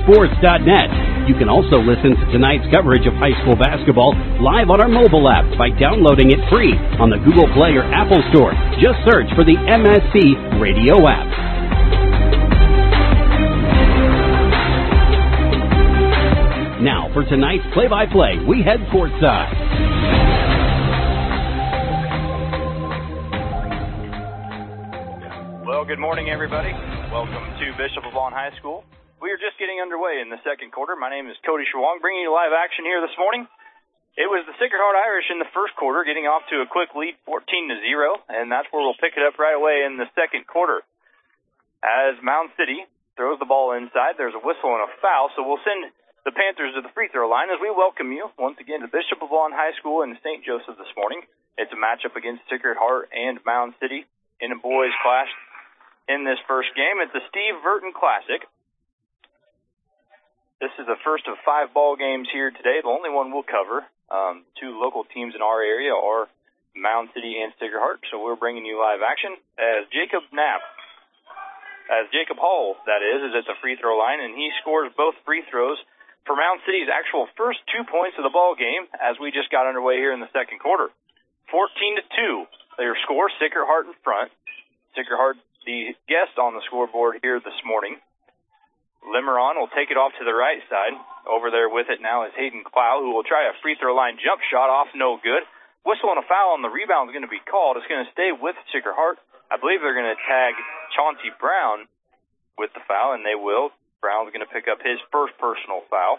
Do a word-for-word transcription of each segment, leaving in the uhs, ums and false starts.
sports dot net. You can also listen to tonight's coverage of high school basketball live on our mobile app by downloading it free on the Google Play or Apple Store. Just search for the M S C Radio app. Now, for tonight's play-by-play, we head courtside. Well, good morning, everybody. Welcome to Bishop LeVaughn High School. We are just getting underway in the second quarter. My name is Cody Schwong, bringing you live action here this morning. It was the Sacred Heart Irish in the first quarter, getting off to a quick lead, fourteen to zero, and that's where we'll pick it up right away in the second quarter. As Mound City throws the ball inside, there's a whistle and a foul, so we'll send the Panthers to the free throw line as we welcome you once again to Bishop LeVaughn High School in Saint Joseph this morning. It's a matchup against Sacred Heart and Mound City in a boys clash in this first game. It's the Steve Burton Classic. This is the first of five ball games here today. The only one we'll cover. Um, two local teams in our area are Mound City and Sacred Heart, so we're bringing you live action as Jacob Knapp, as Jacob Hall, that is, is at the free throw line, and he scores both free throws for Mound City's actual first two points of the ball game as we just got underway here in the second quarter. fourteen to two, their score, Sacred Heart in front. Sacred Heart, the guest on the scoreboard here this morning. Limeron will take it off to the right side. Over there with it now is Hayden Clow, who will try a free throw line jump shot off, no good. Whistle and a foul on the rebound is going to be called. It's going to stay with Sacred Heart. I believe they're going to tag Chauncey Brown with the foul, and they will. Brown's going to pick up his first personal foul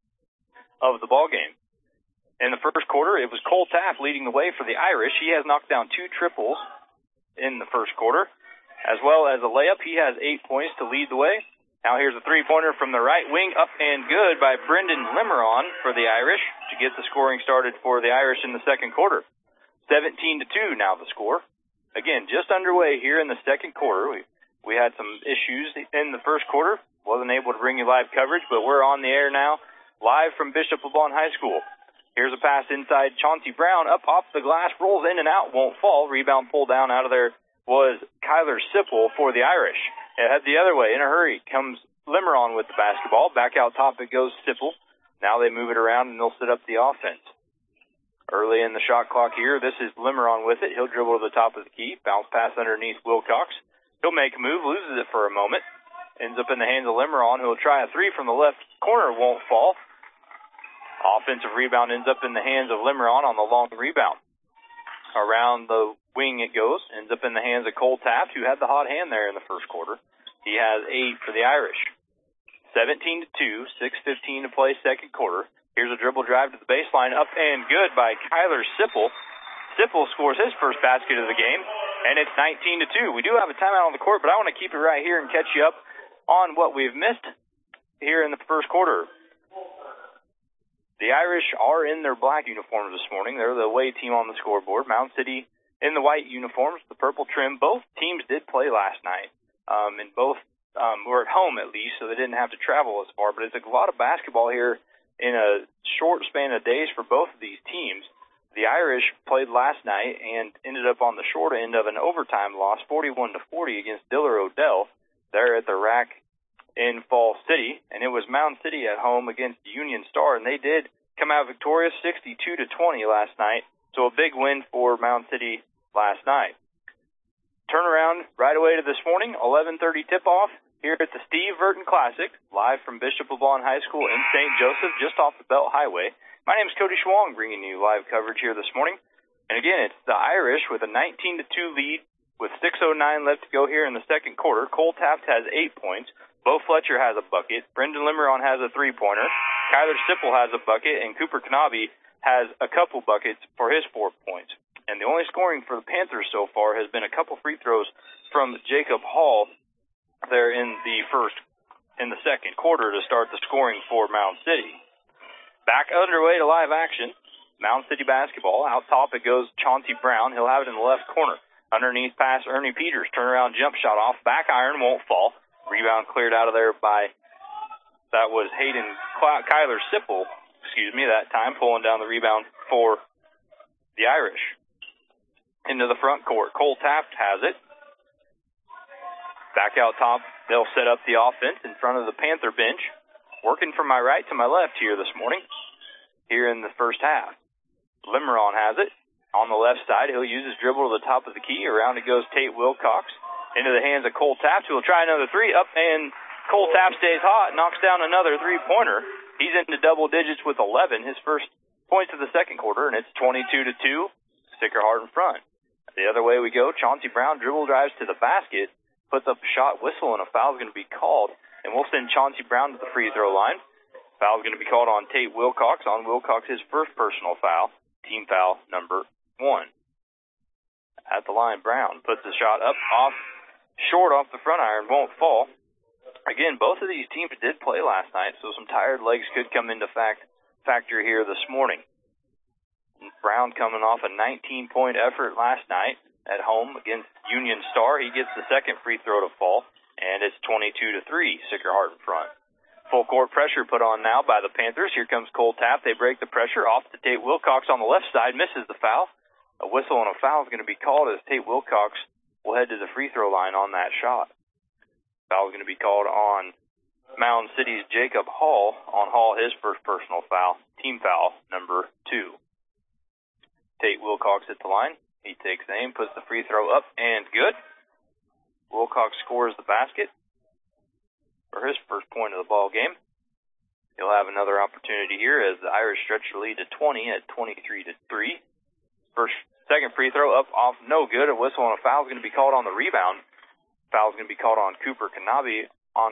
of the ball game. In the first quarter, it was Cole Taft leading the way for the Irish. He has knocked down two triples in the first quarter, as well as a layup. He has eight points to lead the way. Now here's a three-pointer from the right wing, up and good by Brendan Limeron for the Irish to get the scoring started for the Irish in the second quarter. seventeen to two now the score. Again, just underway here in the second quarter. We, we had some issues in the first quarter. Wasn't able to bring you live coverage, but we're on the air now, live from Bishop LeVaughn High School. Here's a pass inside. Chauncey Brown up off the glass, rolls in and out, won't fall. Rebound pulled down out of there was Kyler Sipple for the Irish. It had the other way. In a hurry comes Limeron with the basketball. Back out top it goes Sipple. Now they move it around and they'll set up the offense. Early in the shot clock here, this is Limeron with it. He'll dribble to the top of the key, bounce pass underneath Wilcox. He'll make a move, loses it for a moment. Ends up in the hands of Limeron, who will try a three from the left corner, won't fall. Offensive rebound ends up in the hands of Limeron on the long rebound. Around the wing it goes, ends up in the hands of Cole Taft, who had the hot hand there in the first quarter. He has eight for the Irish. seventeen to two, six fifteen to play second quarter. Here's a dribble drive to the baseline, up and good by Kyler Sipple. Sipple scores his first basket of the game, and it's nineteen to two. We do have a timeout on the court, but I want to keep it right here and catch you up on what we've missed here in the first quarter. The Irish are in their black uniforms this morning. They're the away team on the scoreboard. Mound City in the white uniforms, the purple trim. Both teams did play last night, um, and both um, were at home at least, so they didn't have to travel as far. But it's a lot of basketball here in a short span of days for both of these teams. The Irish played last night and ended up on the short end of an overtime loss, forty-one to forty against Diller Odell. They're at the rack in Fall City, and it was Mound City at home against Union Star, and they did come out victorious sixty-two to twenty last night, so a big win for Mound City last night. Turnaround right away to this morning, eleven thirty tip-off here at the Steve Burton Classic, live from Bishop LeVaughn High School in Saint Joseph, just off the Belt Highway. My name is Cody Schwong, bringing you live coverage here this morning. And again, it's the Irish with a nineteen to two lead with six oh nine left to go here in the second quarter. Cole Taft has eight points. Bo Fletcher has a bucket. Brendan Limeron has a three-pointer. Kyler Sipple has a bucket. And Cooper Knabe has a couple buckets for his four points. And the only scoring for the Panthers so far has been a couple free throws from Jacob Hall there in the first, in the second quarter to start the scoring for Mound City. Back underway to live action. Mound City basketball. Out top it goes Chauncey Brown. He'll have it in the left corner. Underneath pass, Ernie Peters. Turnaround jump shot off. Back iron, won't fall. Rebound cleared out of there by, that was Hayden Kyler Sipple, excuse me, that time, pulling down the rebound for the Irish. Into the front court. Cole Taft has it. Back out top, they'll set up the offense in front of the Panther bench. working from my right to my left here this morning, here in the first half. Limeron has it on the left side. He'll use his dribble to the top of the key. Around it goes Tate Wilcox into the hands of Cole Taft, who will try another three. Up, and Cole Taft stays hot, knocks down another three-pointer. He's into double digits with eleven, his first points of the second quarter, and it's twenty-two to two, Sacred Heart in front. The other way we go, Chauncey Brown dribble drives to the basket, puts up a shot, whistle, and a foul is going to be called, and we'll send Chauncey Brown to the free throw line. Foul is going to be called on Tate Wilcox, on Wilcox his first personal foul, team foul number one. At the line, Brown puts the shot up, off, short off the front iron, won't fall. Again, both of these teams did play last night, so some tired legs could come into fact factor here this morning. Brown coming off a nineteen-point effort last night at home against Union Star. He gets the second free throw to fall, and it's twenty-two to three, Sacred Heart in front. Full court pressure put on now by the Panthers. Here comes Cole Taft. They break the pressure off to Tate Wilcox on the left side, misses the foul. A whistle and a foul is going to be called as Tate Wilcox will head to the free throw line on that shot. Foul is going to be called on Mound City's Jacob Hall. On Hall, his first personal foul, team foul number two. Tate Wilcox at the line. He takes aim, puts the free throw up, and good. Wilcox scores the basket for his first point of the ball game. He'll have another opportunity here as the Irish stretch the lead to twenty at twenty-three to three. First, second free throw up, off, no good. A whistle and a foul is going to be called on the rebound. Foul is going to be called on Cooper Kanabi. On,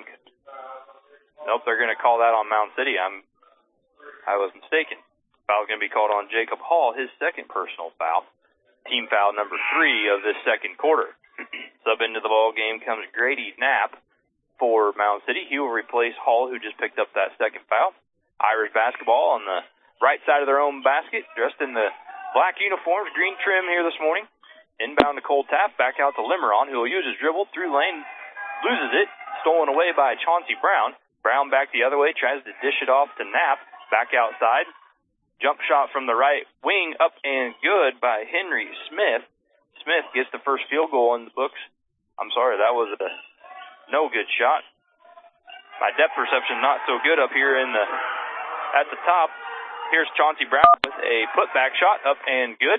nope, they're going to call that on Mound City. I'm, I was mistaken. Foul is going to be called on Jacob Hall, his second personal foul. Team foul number three of this second quarter. Sub into the ball game comes Grady Knapp for Mound City. He will replace Hall, who just picked up that second foul. Irish basketball on the right side of their own basket, dressed in the black uniforms, green trim here this morning. Inbound to Cole Taft, back out to Limeron, who will use his dribble through lane, loses it, stolen away by Chauncey Brown. Brown back the other way, tries to dish it off to Knapp, back outside. Jump shot from the right wing, up and good by Henry Smith. Smith gets the first field goal in the books. I'm sorry, that was a no good shot. My depth perception not so good up here in the at the top. Here's Chauncey Brown with a putback shot, up and good.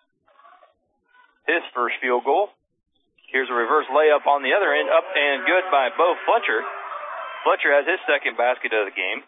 His first field goal. Here's a reverse layup on the other end, up and good by Bo Fletcher. Fletcher has his second basket of the game.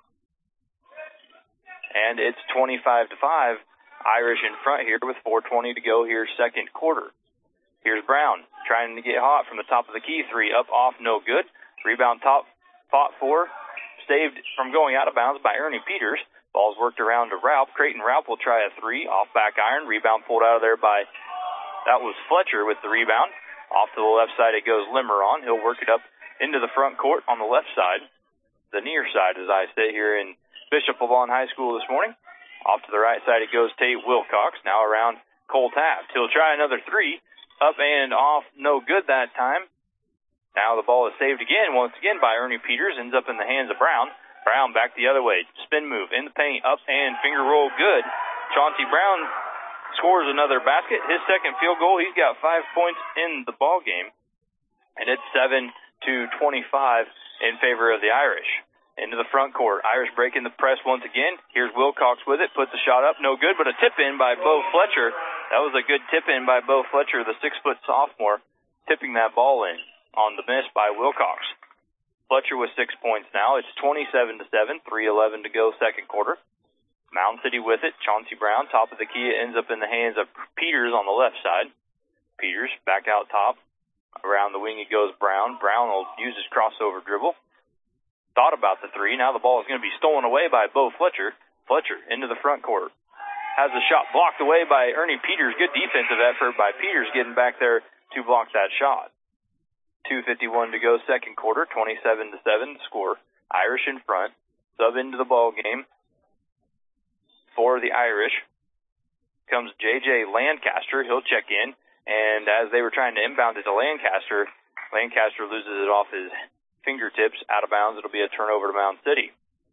And it's twenty-five to five. Irish in front here with four twenty to go here, second quarter. Here's Brown trying to get hot from the top of the key. Three up, off, no good. Rebound top, fought for, saved from going out of bounds by Ernie Peters. Ball's worked around to Raup. Creighton Raup will try a three, off back iron. Rebound pulled out of there by, that was Fletcher with the rebound. Off to the left side it goes Limeron. He'll work it up into the front court on the left side, the near side as I say here in Bishop LaVaughn High School this morning. Off to the right side it goes Tate Wilcox, now around Cole Taft. He'll try another three, up and off, no good that time. Now the ball is saved again, once again by Ernie Peters, ends up in the hands of Brown. Brown back the other way, spin move, in the paint, up and finger roll, good. Chauncey Brown scores another basket, his second field goal. He's got five points in the ball game, and it's seven to twenty-five in favor of the Irish. Into the front court, Irish breaking the press once again. Here's Wilcox with it, puts a shot up, no good, but a tip-in by Bo Fletcher. That was a good tip-in by Bo Fletcher, the six-foot sophomore, tipping that ball in on the miss by Wilcox. Fletcher with six points now. It's twenty-seven to seven, three eleven to go, second quarter. Mound City with it. Chauncey Brown, top of the key, ends up in the hands of Peters on the left side. Peters back out top. Around the wing it goes Brown. Brown will use his crossover dribble. Thought about the three. Now the ball is going to be stolen away by Bo Fletcher. Fletcher into the front court. Has the shot blocked away by Ernie Peters. Good defensive effort by Peters getting back there to block that shot. two fifty-one to go, second quarter. twenty-seven to seven score. Irish in front. Sub into the ball game. For the Irish comes J J Lancaster. He'll check in. And as they were trying to inbound it to Lancaster, Lancaster loses it off his fingertips, out of bounds. It'll be a turnover to Mound City.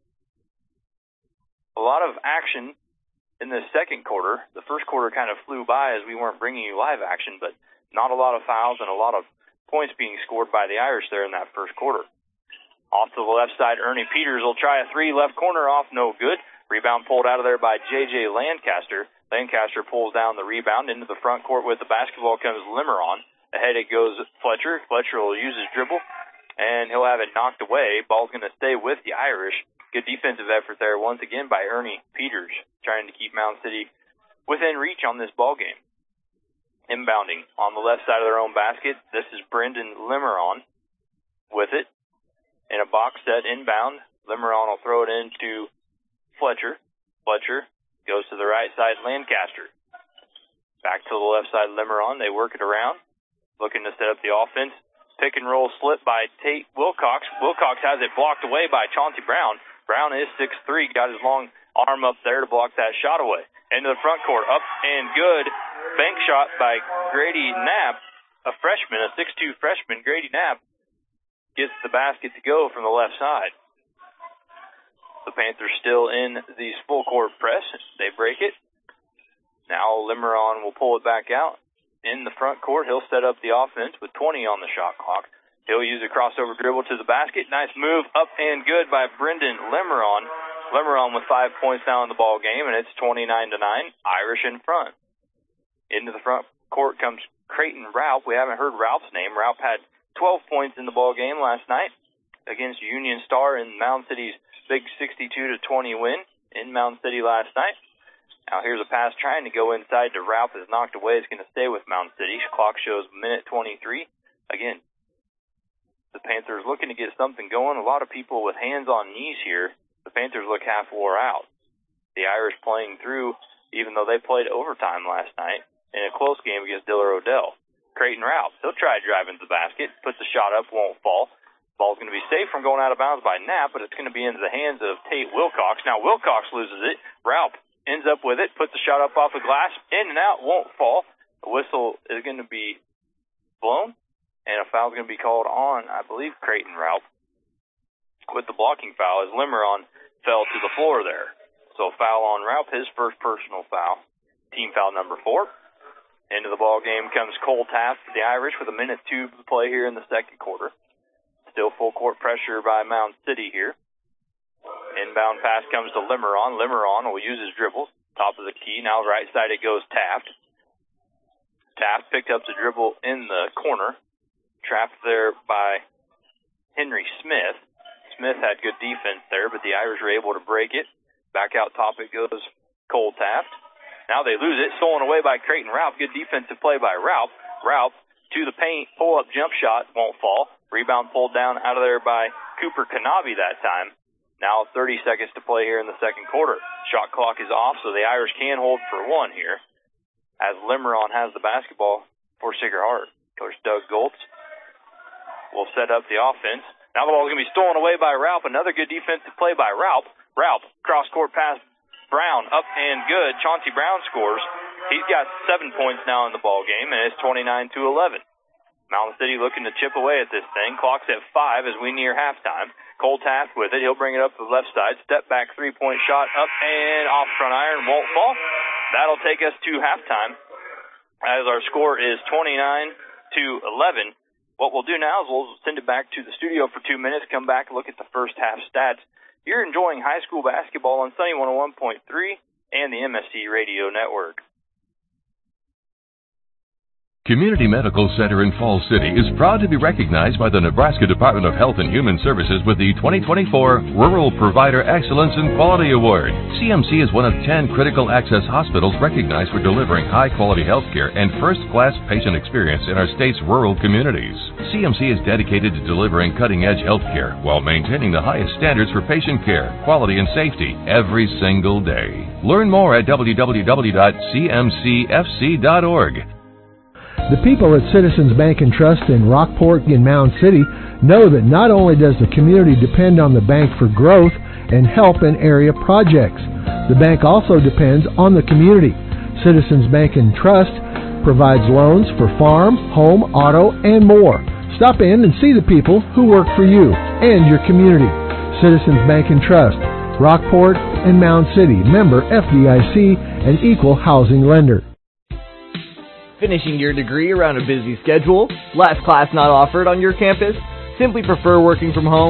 A lot of action in the second quarter. The first quarter kind of flew by as we weren't bringing you live action, but not a lot of fouls and a lot of points being scored by the Irish there in that first quarter. Off to the left side, Ernie Peters will try a three, left corner off, no good. Rebound pulled out of there by J J Lancaster. Lancaster pulls down the rebound into the front court with the basketball comes Limeron. Ahead it goes Fletcher. Fletcher will use his dribble, and he'll have it knocked away. Ball's going to stay with the Irish. Good defensive effort there once again by Ernie Peters, trying to keep Mound City within reach on this ball game. Inbounding on the left side of their own basket, this is Brendan Limeron with it. In a box set inbound, Limeron will throw it into Fletcher. Fletcher goes to the right side, Lancaster. Back to the left side, Limeron. They work it around, looking to set up the offense. Pick and roll slip by Tate Wilcox. Wilcox has it blocked away by Chauncey Brown. Brown is six three, got his long arm up there to block that shot away. Into the front court, up and good. Bank shot by Grady Knapp, a freshman, a six two freshman. Grady Knapp gets the basket to go from the left side. The Panthers still in the full court press. They break it. Now Limeron will pull it back out in the front court. He'll set up the offense with twenty on the shot clock. He'll use a crossover dribble to the basket. Nice move, up and good by Brendan Limeron. Limeron with five points now in the ball game, and it's twenty-nine to nine. Irish in front. Into the front court comes Creighton Raup. We haven't heard Raup's name. Raup had twelve points in the ball game last night against Union Star in Mound City's big sixty-two to twenty win in Mound City last night. Now here's a pass trying to go inside to Raup. Is knocked away. It's going to stay with Mound City. Clock shows minute twenty-three. Again, the Panthers looking to get something going. A lot of people with hands on knees here. The Panthers look half wore out. The Irish playing through, even though they played overtime last night in a close game against Diller Odell. Creighton Raup, he'll try driving to the basket, puts the shot up, won't fall. Ball's going to be safe from going out of bounds by Knapp, but it's going to be into the hands of Tate Wilcox. Now Wilcox loses it. Raup ends up with it, puts the shot up off the glass, in and out, won't fall. The whistle is going to be blown, and a foul is going to be called on, I believe, Creighton Raup with the blocking foul as Limeron fell to the floor there. So foul on Raup, his first personal foul. Team foul number four. Into the ball game comes Cole Taft for the Irish with a minute two to play here in the second quarter. Still full court pressure by Mound City here. Inbound pass comes to Limeron. Limeron will use his dribbles. Top of the key. Now right side it goes Taft. Taft picked up the dribble in the corner. Trapped there by Henry Smith. Smith had good defense there, but the Irish were able to break it. Back out top it goes Cole Taft. Now they lose it. Stolen away by Creighton Raup. Good defensive play by Raup. Raup to the paint. Pull-up jump shot. Won't fall. Rebound pulled down out of there by Cooper Kanabi that time. Now thirty seconds to play here in the second quarter. Shot clock is off, so the Irish can hold for one here as Limeron has the basketball for Sacred Heart. Coach Doug Goltz will set up the offense. Now the ball is going to be stolen away by Raup. Another good defensive play by Raup. Raup, cross-court pass, Brown, up and good. Chauncey Brown scores. He's got seven points now in the ball game, and it's twenty-nine to eleven. Mountain City looking to chip away at this thing. Clock's at five as we near halftime. Cole Taft with it. He'll bring it up to the left side. Step back three-point shot up and off front iron. Won't fall. That'll take us to halftime as our score is twenty-nine to eleven. What we'll do now is we'll send it back to the studio for two minutes, come back and look at the first half stats. You're enjoying high school basketball on Sunny one oh one point three and the M S C Radio Network. Community Medical Center in Falls City is proud to be recognized by the Nebraska Department of Health and Human Services with the twenty twenty-four Rural Provider Excellence and Quality Award. C M C is one of ten critical access hospitals recognized for delivering high-quality health care and first-class patient experience in our state's rural communities. C M C is dedicated to delivering cutting-edge health care while maintaining the highest standards for patient care, quality, and safety every single day. Learn more at w w w dot c m c f c dot org. The people at Citizens Bank and Trust in Rockport and Mound City know that not only does the community depend on the bank for growth and help in area projects, the bank also depends on the community. Citizens Bank and Trust provides loans for farm, home, auto, and more. Stop in and see the people who work for you and your community. Citizens Bank and Trust, Rockport and Mound City, member F D I C, an equal housing lender. Finishing your degree around a busy schedule? Last class not offered on your campus? Simply prefer working from home?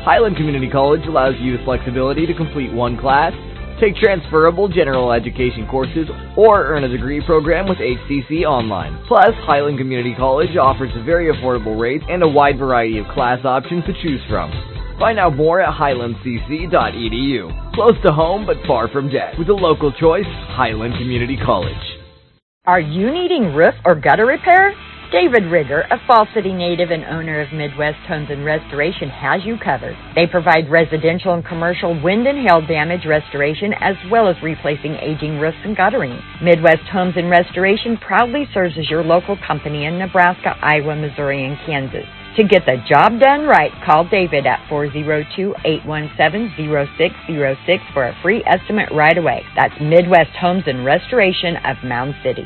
Highland Community College allows you the flexibility to complete one class, take transferable general education courses, or earn a degree program with H C C Online. Plus, Highland Community College offers very affordable rates and a wide variety of class options to choose from. Find out more at highland c c dot e d u. Close to home but far from debt. With a local choice, Highland Community College. Are you needing roof or gutter repair? David Rigger, a Fall City native and owner of Midwest Homes and Restoration, has you covered. They provide residential and commercial wind and hail damage restoration as well as replacing aging roofs and guttering. Midwest Homes and Restoration proudly serves as your local company in Nebraska, Iowa, Missouri, and Kansas. To get the job done right, call David at four oh two, eight one seven, oh six oh six for a free estimate right away. That's Midwest Homes and Restoration of Mound City.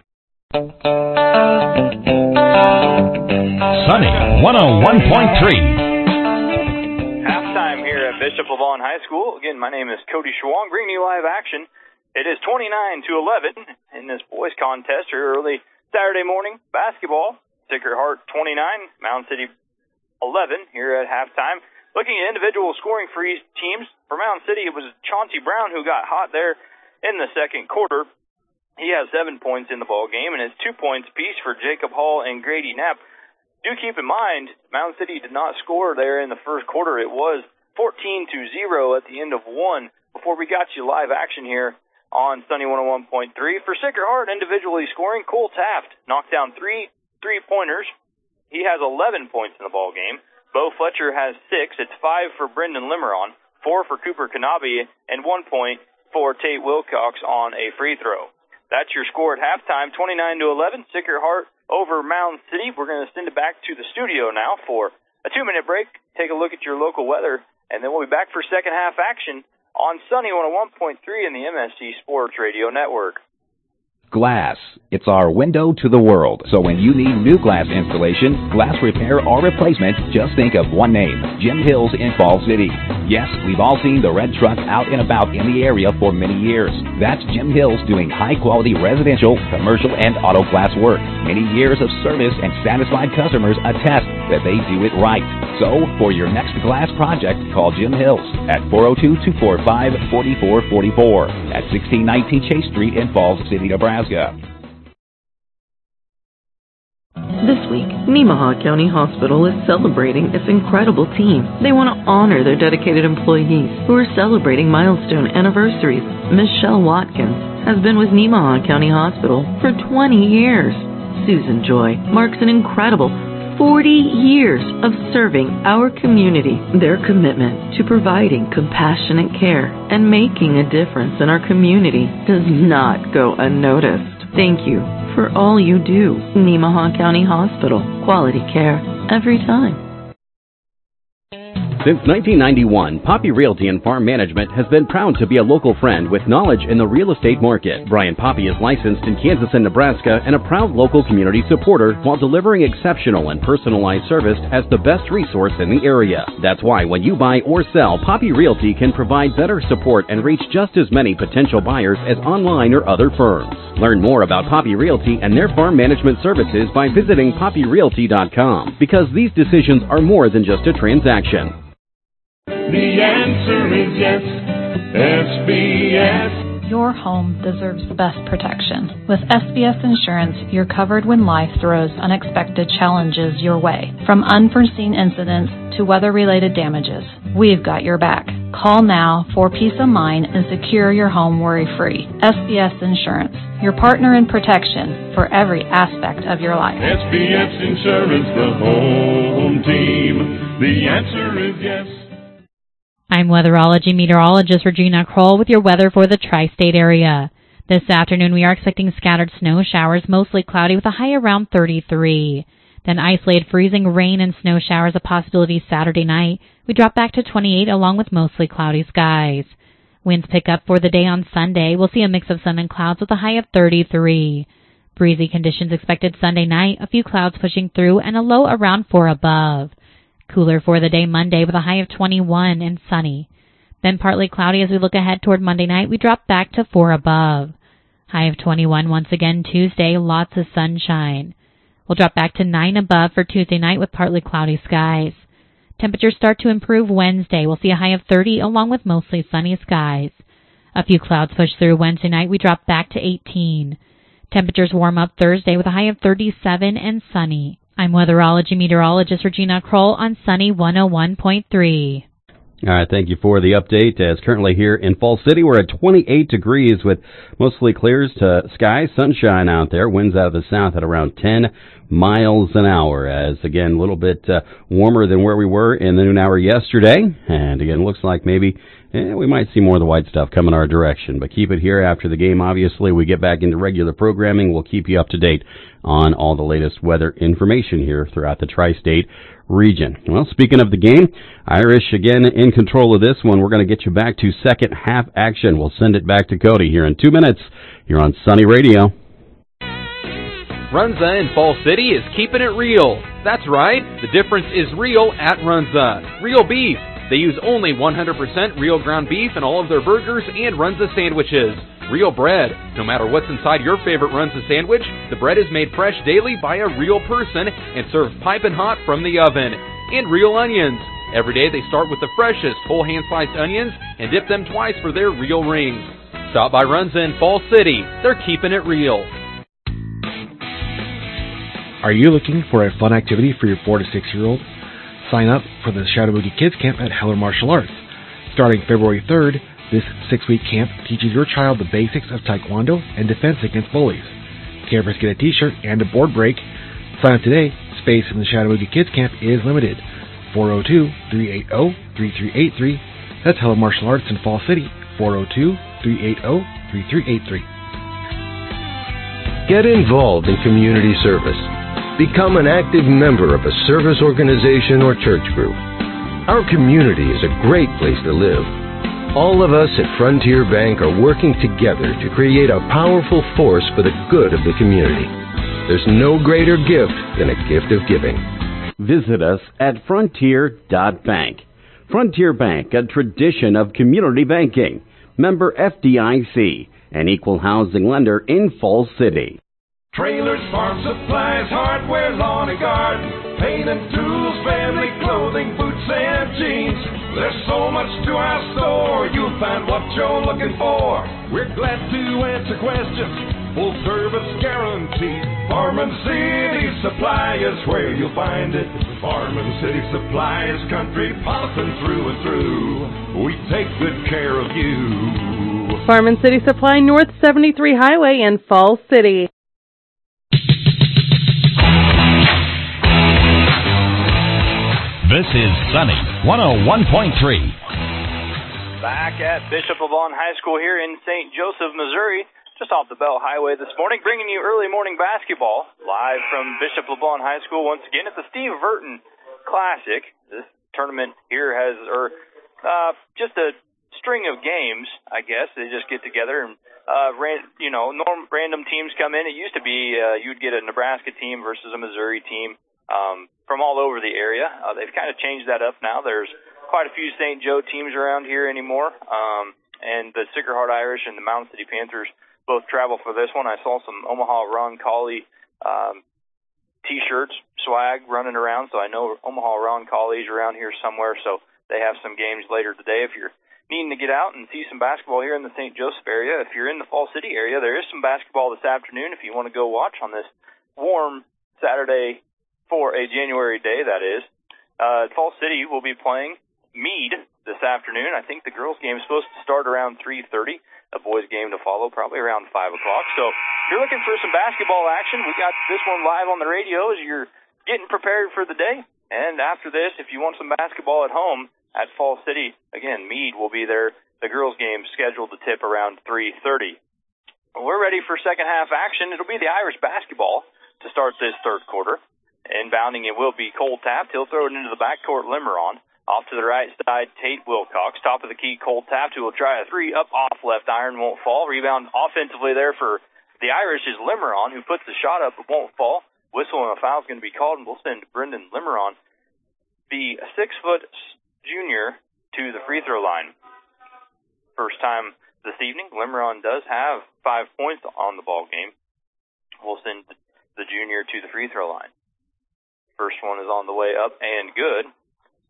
Sunny one oh one point three. Halftime here at Bishop LaVaughn High School. Again, my name is Cody Schwong, bringing you live action. It is twenty-nine to eleven in this boys contest here early Saturday morning basketball. Sacred Heart twenty-nine, Mound City eleven here at halftime. Looking at individual scoring for each teams, for Mound City, it was Chauncey Brown who got hot there in the second quarter. He has seven points in the ball game, and it's two points apiece for Jacob Hall and Grady Knapp. Do keep in mind, Mound City did not score there in the first quarter. It was fourteen to zero at the end of one before we got you live action here on Sunny one oh one point three. For Sacred Heart, individually scoring, Cole Taft knocked down three three-pointers. He has eleven points in the ball game. Bo Fletcher has six. It's five for Brendan Limeron, four for Cooper Kanabi, and one point for Tate Wilcox on a free throw. That's your score at halftime, twenty-nine to eleven. Sacred Heart over Mound City. We're going to send it back to the studio now for a two-minute break. Take a look at your local weather, and then we'll be back for second half action on Sunny one oh one point three in the M S C Sports Radio Network. Glass. It's our window to the world. So when you need new glass installation, glass repair, or replacement, just think of one name, Jim Hills in Fall City. Yes, we've all seen the red truck out and about in the area for many years. That's Jim Hills doing high-quality residential, commercial, and auto glass work. Many years of service and satisfied customers attest that they do it right. So, for your next glass project, call Jim Hills at four oh two, two four five, four four four four at sixteen nineteen Chase Street in Falls City, Nebraska. This week, Nemaha County Hospital is celebrating its incredible team. They want to honor their dedicated employees who are celebrating milestone anniversaries. Michelle Watkins has been with Nemaha County Hospital for twenty years. Susan Joy marks an incredible forty years of serving our community. Their commitment to providing compassionate care and making a difference in our community does not go unnoticed. Thank you for all you do. Nemaha County Hospital. Quality care every time. Since nineteen ninety-one, Poppy Realty and Farm Management has been proud to be a local friend with knowledge in the real estate market. Brian Poppy is licensed in Kansas and Nebraska and a proud local community supporter while delivering exceptional and personalized service as the best resource in the area. That's why when you buy or sell, Poppy Realty can provide better support and reach just as many potential buyers as online or other firms. Learn more about Poppy Realty and their farm management services by visiting poppy realty dot com, because these decisions are more than just a transaction. The answer is yes, S B S. Your home deserves the best protection. With S B S Insurance, you're covered when life throws unexpected challenges your way. From unforeseen incidents to weather-related damages, we've got your back. Call now for peace of mind and secure your home worry-free. S B S Insurance, your partner in protection for every aspect of your life. S B S Insurance, the home team. The answer is yes. I'm weatherology meteorologist Regina Kroll with your weather for the tri-state area. This afternoon we are expecting scattered snow showers, mostly cloudy with a high around thirty-three. Then isolated freezing rain and snow showers a possibility Saturday night. We drop back to twenty-eight along with mostly cloudy skies. Winds pick up for the day on Sunday. We'll see a mix of sun and clouds with a high of thirty-three. Breezy conditions expected Sunday night, a few clouds pushing through and a low around four above. Cooler for the day Monday with a high of twenty-one and sunny. Then partly cloudy as we look ahead toward Monday night. We drop back to four above. High of twenty-one once again Tuesday, lots of sunshine. We'll drop back to nine above for Tuesday night with partly cloudy skies. Temperatures start to improve Wednesday. We'll see a high of thirty along with mostly sunny skies. A few clouds push through Wednesday night. We drop back to eighteen. Temperatures warm up Thursday with a high of thirty-seven and sunny. I'm weatherology meteorologist Regina Kroll on Sunny one oh one point three. All right, thank you for the update. As currently here in Falls City, we're at twenty-eight degrees with mostly clears to skies, sunshine out there. Winds out of the south at around ten miles an hour. As again, a little bit uh, warmer than where we were in the noon hour yesterday. And again, looks like maybe eh, we might see more of the white stuff coming our direction. But keep it here after the game. Obviously, we get back into regular programming. We'll keep you up to date on all the latest weather information here throughout the tri-state region. Well, speaking of the game, Irish again in control of this one. We're going to get you back to second half action. We'll send it back to Cody here in two minutes here on Sunny Radio. Runza in Falls City is keeping it real. That's right, the difference is real at Runza. Real beef. They use only one hundred percent real ground beef in all of their burgers and Runza sandwiches. Real bread. No matter what's inside your favorite Runza sandwich, the bread is made fresh daily by a real person and served piping hot from the oven. And real onions. Every day they start with the freshest whole hand-sliced onions and dip them twice for their real rings. Stop by Runza in Falls City. They're keeping it real. Are you looking for a fun activity for your four to six year old? Sign up for the Shadow Boogie Kids Camp at Heller Martial Arts. Starting February third, this six-week camp teaches your child the basics of Taekwondo and defense against bullies. Campers get a t-shirt and a board break. Sign up today. Space in the Shadow Boogie Kids Camp is limited. four oh two, three eight oh, three three eight three. That's Heller Martial Arts in Falls City. four oh two, three eight oh, three three eight three. Get involved in community service. Become an active member of a service organization or church group. Our community is a great place to live. All of us at Frontier Bank are working together to create a powerful force for the good of the community. There's no greater gift than a gift of giving. Visit us at frontier dot bank. Frontier Bank, a tradition of community banking. Member F D I C, an equal housing lender in Falls City. Trailers, farm supplies, hardware, lawn and garden, paint and tools, family clothing, boots and jeans. There's so much to our store, you'll find what you're looking for. We're glad to answer questions, full service guaranteed. Farm and City Supply is where you'll find it. Farm and City Supply is country popping through and through. We take good care of you. Farm and City Supply, North seventy-three Highway in Falls City. This is Sunny one oh one point three. Back at Bishop LeBlond High School here in Saint Joseph, Missouri, just off the Bell Highway this morning, bringing you early morning basketball live from Bishop LeBlond High School once again at the Steve Burton Classic. This tournament here has, or uh, just a string of games, I guess. They just get together and, uh, ran, you know, norm, random teams come in. It used to be uh, you'd get a Nebraska team versus a Missouri team. Um, from all over the area. Uh, they've kind of changed that up now. There's quite a few Saint Joe teams around here anymore. Um, and the Sacred Heart Irish and the Mountain City Panthers both travel for this one. I saw some Omaha Ron Colley um, T-shirts, swag running around, so I know Omaha Ron Colley's around here somewhere, so they have some games later today. If you're needing to get out and see some basketball here in the Saint Joseph area, if you're in the Falls City area, there is some basketball this afternoon if you want to go watch on this warm Saturday for a January day, that is. Uh, Falls City will be playing Meade this afternoon. I think the girls' game is supposed to start around three thirty. A boys' game to follow probably around five o'clock. So if you're looking for some basketball action, we got this one live on the radio as you're getting prepared for the day. And after this, if you want some basketball at home at Falls City, again, Meade will be there. The girls' game scheduled to tip around three thirty. We're ready for second half action. It'll be the Irish basketball to start this third quarter. Inbounding it will be Cole Taft. He'll throw it into the backcourt, Limeron. Off to the right side, Tate Wilcox. Top of the key, Cole Taft, who will try a three up off left iron, won't fall. Rebound offensively there for the Irish is Limeron, who puts the shot up but won't fall. Whistle and a foul is going to be called, and we'll send Brendan Limeron, the six-foot junior, to the free throw line. First time this evening, Limeron does have five points on the ball game. We'll send the junior to the free throw line. First one is on the way up and good.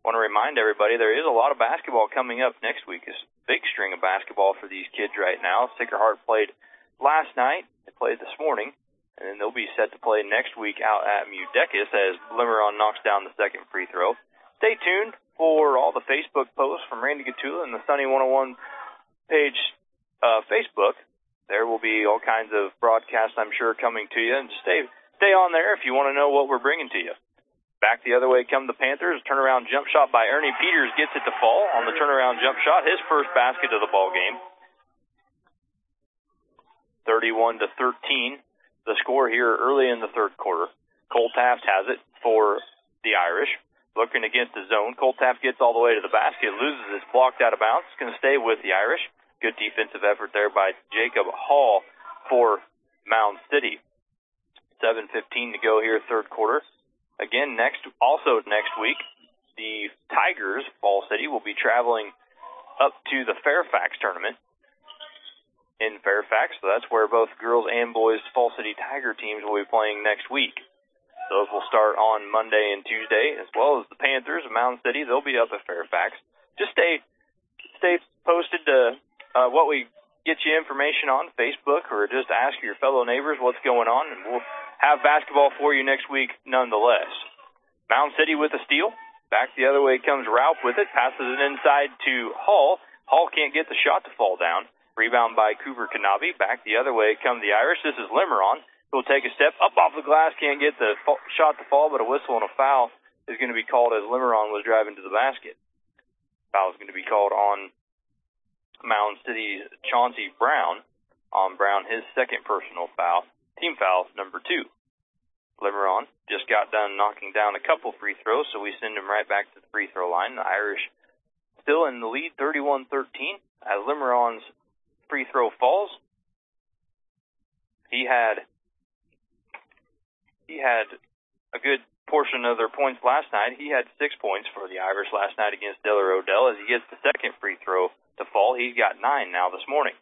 want to remind everybody there is a lot of basketball coming up next week. It's a big string of basketball for these kids right now. Sacred Heart played last night. They played this morning. And then they'll be set to play next week out at Mudecus as Limeron knocks down the second free throw. Stay tuned for all the Facebook posts from Randy Gatula and the Sunny one oh one page uh, Facebook. There will be all kinds of broadcasts, I'm sure, coming to you. And stay stay on there if you want to know what we're bringing to you. Back the other way come the Panthers. Turnaround jump shot by Ernie Peters gets it to fall on the turnaround jump shot. His first basket of the ball game. thirty-one to thirteen. The score here early in the third quarter. Cole Taft has it for the Irish. Looking against the zone. Cole Taft gets all the way to the basket. Loses it. Blocked out of bounds. It's going to stay with the Irish. Good defensive effort there by Jacob Hall for Mound City. seven fifteen to go here, third quarter. Again, next, also next week, the Tigers, Fall City, will be traveling up to the Fairfax tournament in Fairfax. So that's where both girls and boys Fall City Tiger teams will be playing next week. Those will start on Monday and Tuesday, as well as the Panthers of Mound City. They'll be up at Fairfax. Just stay stay posted to uh, what we get you information on Facebook, or just ask your fellow neighbors what's going on, and we'll have basketball for you next week nonetheless. Mound City with a steal. Back the other way comes Ralph with it. Passes it inside to Hall. Hall can't get the shot to fall down. Rebound by Cooper Kanabi. Back the other way come the Irish. This is Limeron. He'll take a step up off the glass. Can't get the shot to fall, but a whistle and a foul is going to be called as Limeron was driving to the basket. Foul is going to be called on Mound City's Chauncey Brown. On Brown, his second personal foul. Team foul number two. Limeron just got done knocking down a couple free throws, so we send him right back to the free throw line. The Irish still in the lead, thirty-one thirteen, as Limeron's free throw falls. He had he had a good portion of their points last night. He had six points for the Irish last night against Diller Odell. As he gets the second free throw to fall, he's got nine now this morning.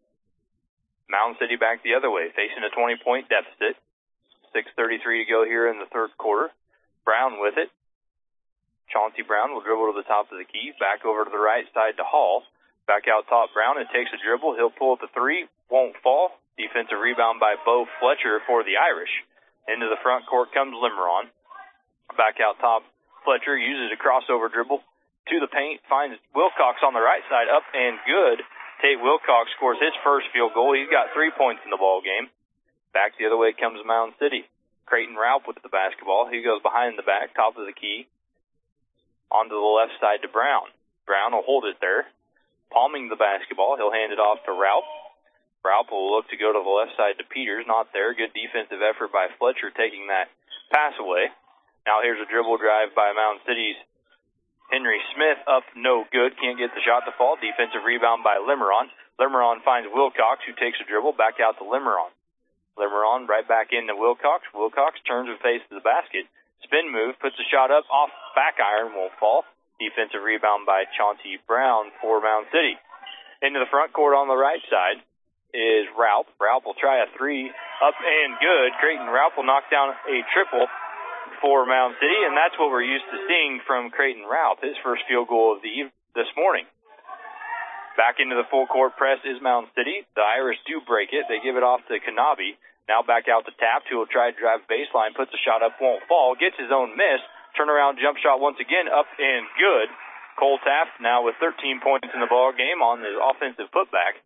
Mound City back the other way, facing a twenty-point deficit. six thirty-three to go here in the third quarter. Brown with it. Chauncey Brown will dribble to the top of the key. Back over to the right side to Hall. Back out top Brown. It takes a dribble. He'll pull up the three. Won't fall. Defensive rebound by Bo Fletcher for the Irish. Into the front court comes Limeron. Back out top. Fletcher uses a crossover dribble to the paint. Finds Wilcox on the right side. Up and good. Tate Wilcox scores his first field goal. He's got three points in the ball game. Back the other way comes Mound City. Creighton Ralph with the basketball. He goes behind the back, top of the key. Onto the left side to Brown. Brown will hold it there. Palming the basketball. He'll hand it off to Ralph. Ralph will look to go to the left side to Peters. Not there. Good defensive effort by Fletcher taking that pass away. Now here's a dribble drive by Mound City's Henry Smith, up no good. Can't get the shot to fall. Defensive rebound by Limeron. Limeron finds Wilcox, who takes a dribble. Back out to Limeron. Limeron right back into Wilcox. Wilcox turns and faces the basket. Spin move, puts a shot up, off back iron, won't fall. Defensive rebound by Chauncey Brown for Mound City. Into the front court on the right side is Ralph. Ralph will try a three, up and good. Creighton Ralph will knock down a triple for Mound City, and that's what we're used to seeing from Creighton Ralph, his first field goal of the eve- this morning. Back into the full court press is Mound City. The Irish do break it. They give it off to Kanabi. Now back out to Taft, who will try to drive baseline, puts a shot up, won't fall, gets his own miss. Turnaround jump shot once again, up and good. Cole Taft now with thirteen points in the ball game on the offensive putback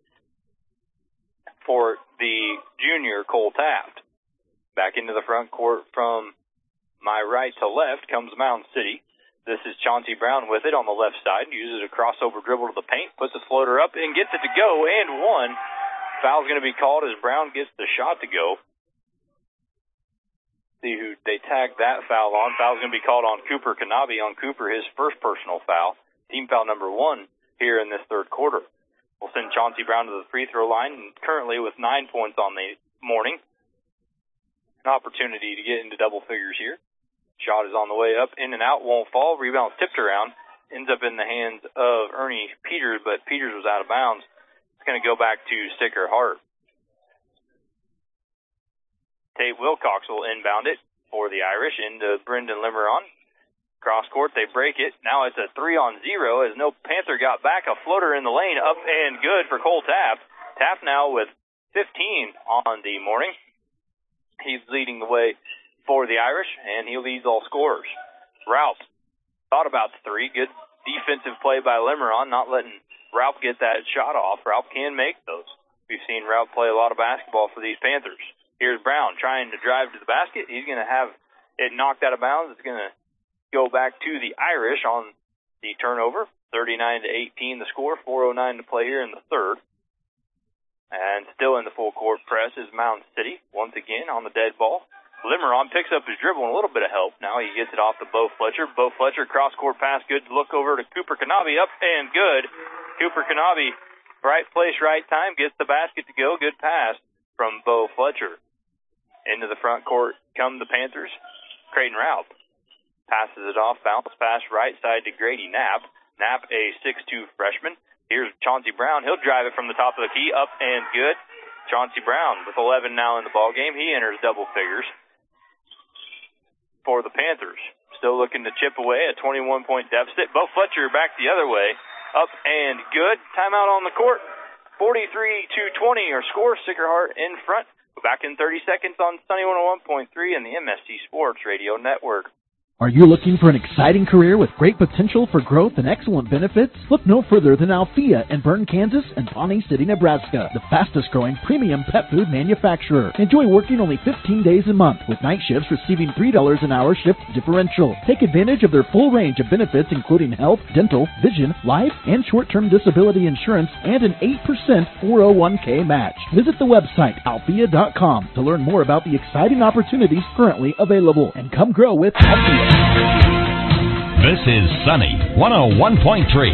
for the junior Cole Taft. Back into the front court from my right to left comes Mound City. This is Chauncey Brown with it on the left side. Uses a crossover dribble to the paint, puts a floater up, and gets it to go, and one. Foul's going to be called as Brown gets the shot to go. See who they tagged that foul on. Foul's going to be called on Cooper Kanabi. On Cooper, his first personal foul. Team foul number one here in this third quarter. We'll send Chauncey Brown to the free throw line, currently with nine points on the morning. An opportunity to get into double figures here. Shot is on the way up, in and out, won't fall. Rebound tipped around. Ends up in the hands of Ernie Peters, but Peters was out of bounds. It's going to go back to Sacred Heart. Tate Wilcox will inbound it for the Irish into Brendan Limeron. Cross court, they break it. Now it's a three on zero as no Panther got back. A floater in the lane, up and good for Cole Taft. Taft now with fifteen on the morning. He's leading the way for the Irish, and he leads all scorers. Ralph thought about the three. Good defensive play by Limeron, not letting Ralph get that shot off. Ralph can make those. We've seen Ralph play a lot of basketball for these Panthers. Here's Brown trying to drive to the basket. He's going to have it knocked out of bounds. It's going to go back to the Irish on the turnover. thirty-nine to eighteen the score, four oh nine to play here in the third. And still in the full court press is Mound City, once again on the dead ball. Limeron picks up his dribble and a little bit of help. Now he gets it off to Bo Fletcher. Bo Fletcher, cross-court pass, good to look over to Cooper Kanabe, up and good. Cooper Kanabe, right place, right time, gets the basket to go. Good pass from Bo Fletcher. Into the front court come the Panthers. Creighton Ralph passes it off, bounce pass right side to Grady Knapp. Knapp, a six two freshman. Here's Chauncey Brown. He'll drive it from the top of the key, up and good. Chauncey Brown with eleven now in the ball game. He enters double figures for the Panthers. Still looking to chip away, a twenty-one point deficit. Bo Fletcher back the other way, up and good. Timeout on the court. forty-three to twenty our score. Sacred Heart in front. Back in thirty seconds on Sunny one oh one point three and the M S C Sports Radio Network. Are you looking for an exciting career with great potential for growth and excellent benefits? Look no further than Althea in Bern, Kansas and Pawnee City, Nebraska, the fastest growing premium pet food manufacturer. Enjoy working only fifteen days a month with night shifts receiving three dollars an hour shift differential. Take advantage of their full range of benefits including health, dental, vision, life, and short-term disability insurance and an eight percent four oh one k match. Visit the website althea dot com to learn more about the exciting opportunities currently available and come grow with Althea. This is Sunny one oh one point three.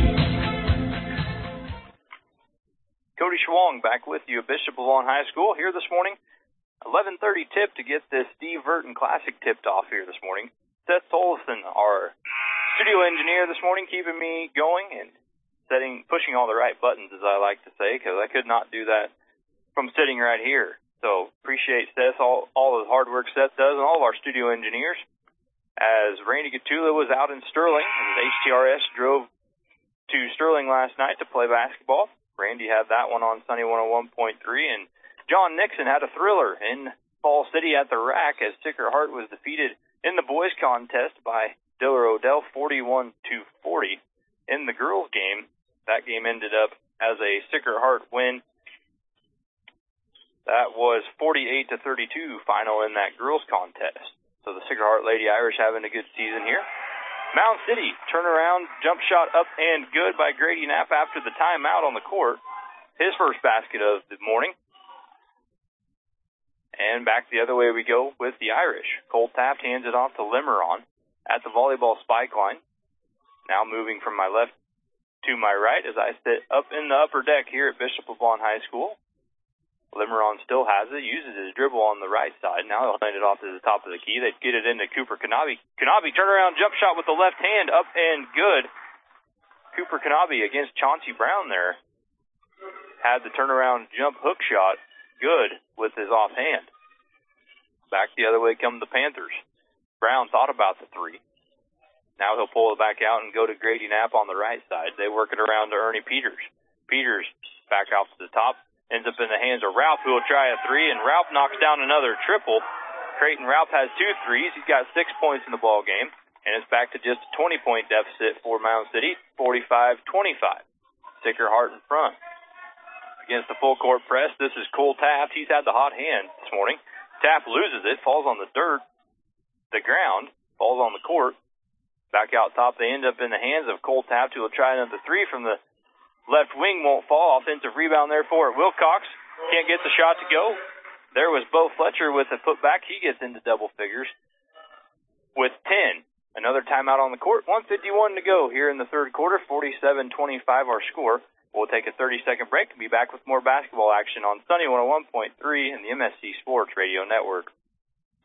Cody Schwong back with you at Bishop LaVaughn High School here this morning. eleven thirty tip to get this Steve Burton Classic tipped off here this morning. Seth Tolleson, our studio engineer this morning, keeping me going and setting, pushing all the right buttons, as I like to say, because I could not do that from sitting right here. So appreciate Seth, all, all the hard work Seth does, and all of our studio engineers. As Randy Gatula was out in Sterling, and H T R S drove to Sterling last night to play basketball. Randy had that one on Sunny one oh one point three, and John Nixon had a thriller in Fall City at the Rack as Sacred Heart was defeated in the boys contest by Diller Odell forty-one to forty. In the girls game, that game ended up as a Sacred Heart win. That was forty-eight to thirty-two final in that girls contest. So the Sacred Heart Lady Irish having a good season here. Mound City, turnaround, jump shot up and good by Grady Knapp after the timeout on the court. His first basket of the morning. And back the other way we go with the Irish. Cole Taft hands it off to Limeron at the volleyball spike line. Now moving from my left to my right as I sit up in the upper deck here at Bishop LaVaughn High School. Limeron still has it, uses his dribble on the right side. Now he'll hand it off to the top of the key. They get it into Cooper Kanabe. Kanabe turnaround jump shot with the left hand, up and good. Cooper Kanabe against Chauncey Brown there. Had the turnaround jump hook shot, good with his offhand. Back the other way come the Panthers. Brown thought about the three. Now he'll pull it back out and go to Grady Knapp on the right side. They work it around to Ernie Peters. Peters back off to the top. Ends up in the hands of Ralph, who will try a three, and Ralph knocks down another triple. Creighton Ralph has two threes. He's got six points in the ball game, and it's back to just a twenty-point deficit for Mound City, forty-five twenty-five. Sacred Heart in front. Against the full court press, this is Cole Taft. He's had the hot hand this morning. Taft loses it, falls on the dirt, the ground, falls on the court. Back out top, they end up in the hands of Cole Taft, who will try another three from the left wing, won't fall. Offensive rebound there for it. Wilcox can't get the shot to go. There was Bo Fletcher with a putback. He gets into double figures with ten. Another timeout on the court. one fifty-one to go here in the third quarter. forty-seven twenty-five our score. We'll take a thirty-second break and be back with more basketball action on Sunny one oh one point three and the M S C Sports Radio Network.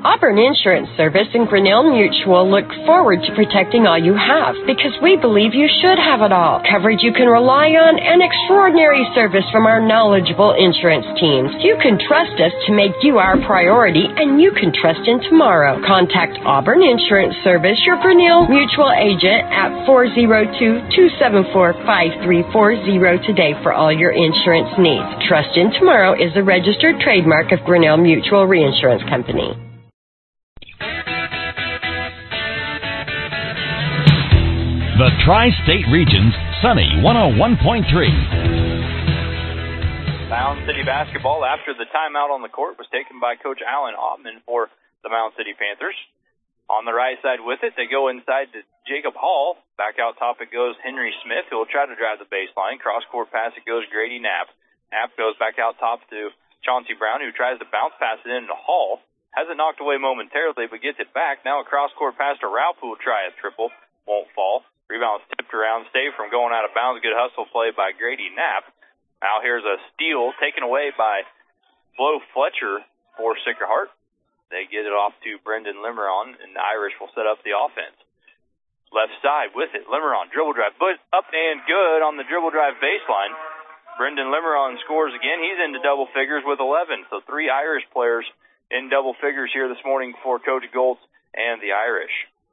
Auburn Insurance Service and Grinnell Mutual look forward to protecting all you have because we believe you should have it all. Coverage you can rely on and extraordinary service from our knowledgeable insurance teams. You can trust us to make you our priority, and you can trust in tomorrow. Contact Auburn Insurance Service, your Grinnell Mutual agent, at four oh two, two seven four, five three four oh today for all your insurance needs. Trust in Tomorrow is a registered trademark of Grinnell Mutual Reinsurance Company. The Tri-State Region's Sunny one oh one point three. Mound City basketball, after the timeout on the court, was taken by Coach Alan Ottman for the Mound City Panthers. On the right side with it, they go inside to Jacob Hall. Back out top it goes Henry Smith, who will try to drive the baseline. Cross-court pass, it goes Grady Knapp. Knapp goes back out top to Chauncey Brown, who tries to bounce pass it into Hall. Has it knocked away momentarily, but gets it back. Now a cross-court pass to Ralph, who will try a triple. Won't fall. Rebound's tipped around, saved from going out of bounds. Good hustle play by Grady Knapp. Now here's a steal taken away by Flo Fletcher for Sacred Heart. They get it off to Brendan Limeron, and the Irish will set up the offense. Left side with it. Limeron, dribble drive, but up and good on the dribble drive baseline. Brendan Limeron scores again. He's into double figures with eleven. So three Irish players in double figures here this morning for Coach Goltz and the Irish.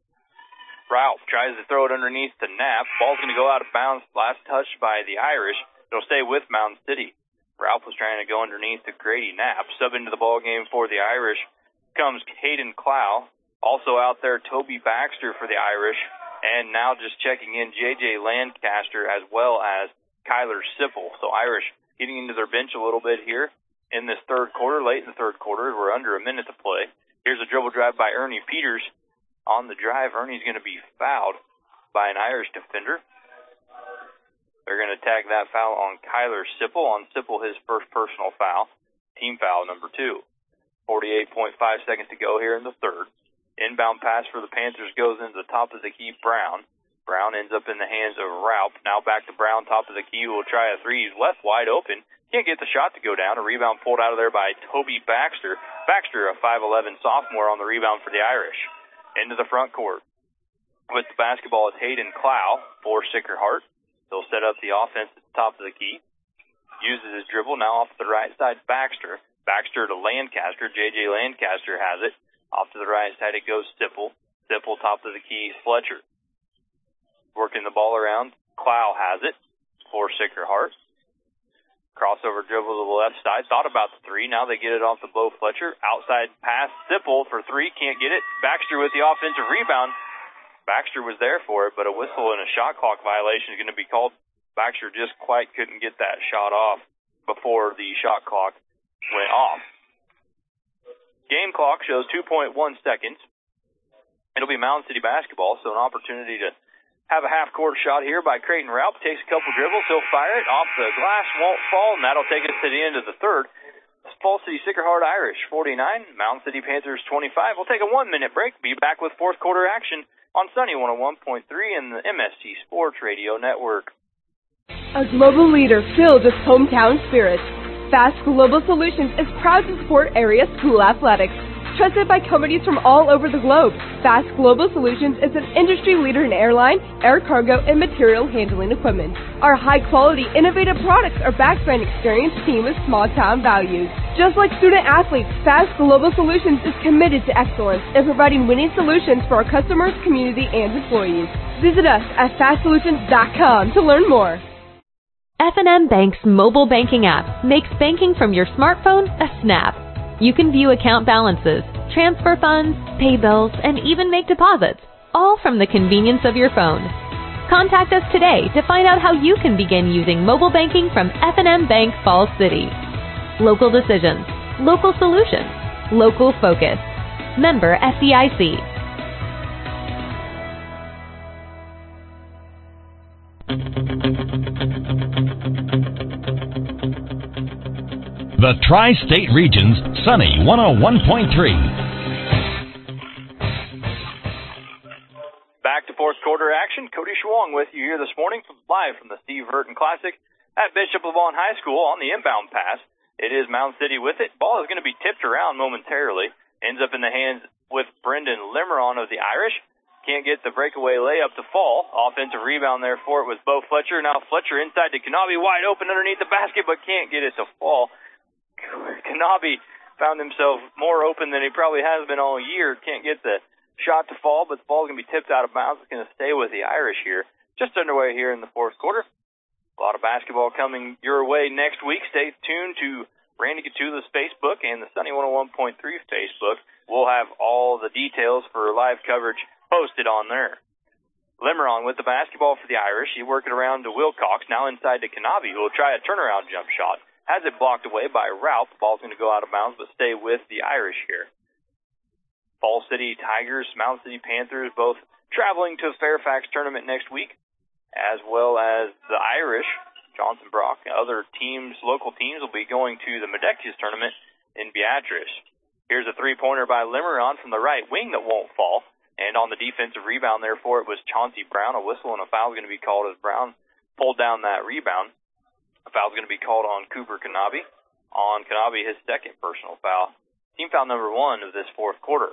Ralph tries to throw it underneath to Knapp. Ball's going to go out of bounds. Last touch by the Irish. It'll stay with Mound City. Ralph was trying to go underneath to Grady Knapp. Sub into the ball game for the Irish comes Caden Clow. Also out there, Toby Baxter for the Irish. And now just checking in, J J Lancaster as well as Kyler Sipple. So Irish getting into their bench a little bit here in this third quarter, late in the third quarter. We're under a minute to play. Here's a dribble drive by Ernie Peters. On the drive, Ernie's going to be fouled by an Irish defender. They're going to tag that foul on Kyler Sipple. On Sipple, his first personal foul. Team foul number two. forty-eight point five seconds to go here in the third. Inbound pass for the Panthers goes into the top of the key, Brown. Brown ends up in the hands of Ralph. Now back to Brown, top of the key, who will try a three. He's left wide open. Can't get the shot to go down. A rebound pulled out of there by Toby Baxter. Baxter, a five eleven sophomore, on the rebound for the Irish. Into the front court. With the basketball, it's Hayden Clow for Sacred Heart. They'll set up the offense at the top of the key. Uses his dribble. Now off to the right side, Baxter. Baxter to Lancaster. J J Lancaster has it. Off to the right side, it goes Sipple. Sipple, top of the key, Fletcher. Working the ball around. Clow has it for Sacred Heart. Crossover dribble to the left side. Thought about the three. Now they get it off the Bo Fletcher. Outside pass. Sipple for three. Can't get it. Baxter with the offensive rebound. Baxter was there for it, but a whistle and a shot clock violation is going to be called. Baxter just quite couldn't get that shot off before the shot clock went off. Game clock shows two point one seconds. It'll be Mound City basketball, so an opportunity to have a half-court shot here by Creighton Ralph. Takes a couple dribbles. He'll fire it off the glass. Won't fall, and that'll take us to the end of the third. Fall City Sacred Heart Irish forty-nine, Mound City Panthers twenty-five. We'll take a one-minute break. Be back with fourth quarter action on Sunny one oh one point three and the M S T Sports Radio Network. A global leader filled with hometown spirit, Fast Global Solutions is proud to support area school athletics. Trusted by companies from all over the globe, Fast Global Solutions is an industry leader in airline, air cargo, and material handling equipment. Our high-quality, innovative products are backed by an experienced team with small-town values. Just like student-athletes, Fast Global Solutions is committed to excellence in providing winning solutions for our customers, community, and employees. Visit us at fast solutions dot com to learn more. F and M Bank's mobile banking app makes banking from your smartphone a snap. You can view account balances, transfer funds, pay bills, and even make deposits, all from the convenience of your phone. Contact us today to find out how you can begin using mobile banking from F and M Bank Falls City. Local decisions, local solutions, local focus. Member F D I C. The Tri-State Region's Sunny one oh one point three. Back to fourth quarter action. Cody Schwong with you here this morning, from, live from the Steve Burton Classic at Bishop LaVaughn High School on the inbound pass. It is Mound City with it. Ball is going to be tipped around momentarily. Ends up in the hands with Brendan Limeron of the Irish. Can't get the breakaway layup to fall. Offensive rebound there for it was Bo Fletcher. Now Fletcher inside to Kanabe, wide open underneath the basket, but can't get it to fall. Kanabe found himself more open than he probably has been all year. Can't get the shot to fall, but the ball's going to be tipped out of bounds. It's going to stay with the Irish here. Just underway here in the fourth quarter. A lot of basketball coming your way next week. Stay tuned to Randy Gatula's Facebook and the Sunny one oh one point three Facebook. We'll have all the details for live coverage posted on there. Limeron with the basketball for the Irish. He working around to Wilcox. Now inside to Kanabe, who will try a turnaround jump shot. Has it blocked away by Ralph. The ball's going to go out of bounds, but stay with the Irish here. Falls City Tigers, Mound City Panthers, both traveling to the Fairfax tournament next week, as well as the Irish, Johnson Brock, and other teams, local teams, will be going to the Medekias tournament in Beatrice. Here's a three-pointer by Limeron from the right wing that won't fall. And on the defensive rebound there for it was Chauncey Brown. A whistle and a foul is going to be called as Brown pulled down that rebound. A foul is going to be called on Cooper Kanabe. On Kanabe, his second personal foul. Team foul number one of this fourth quarter.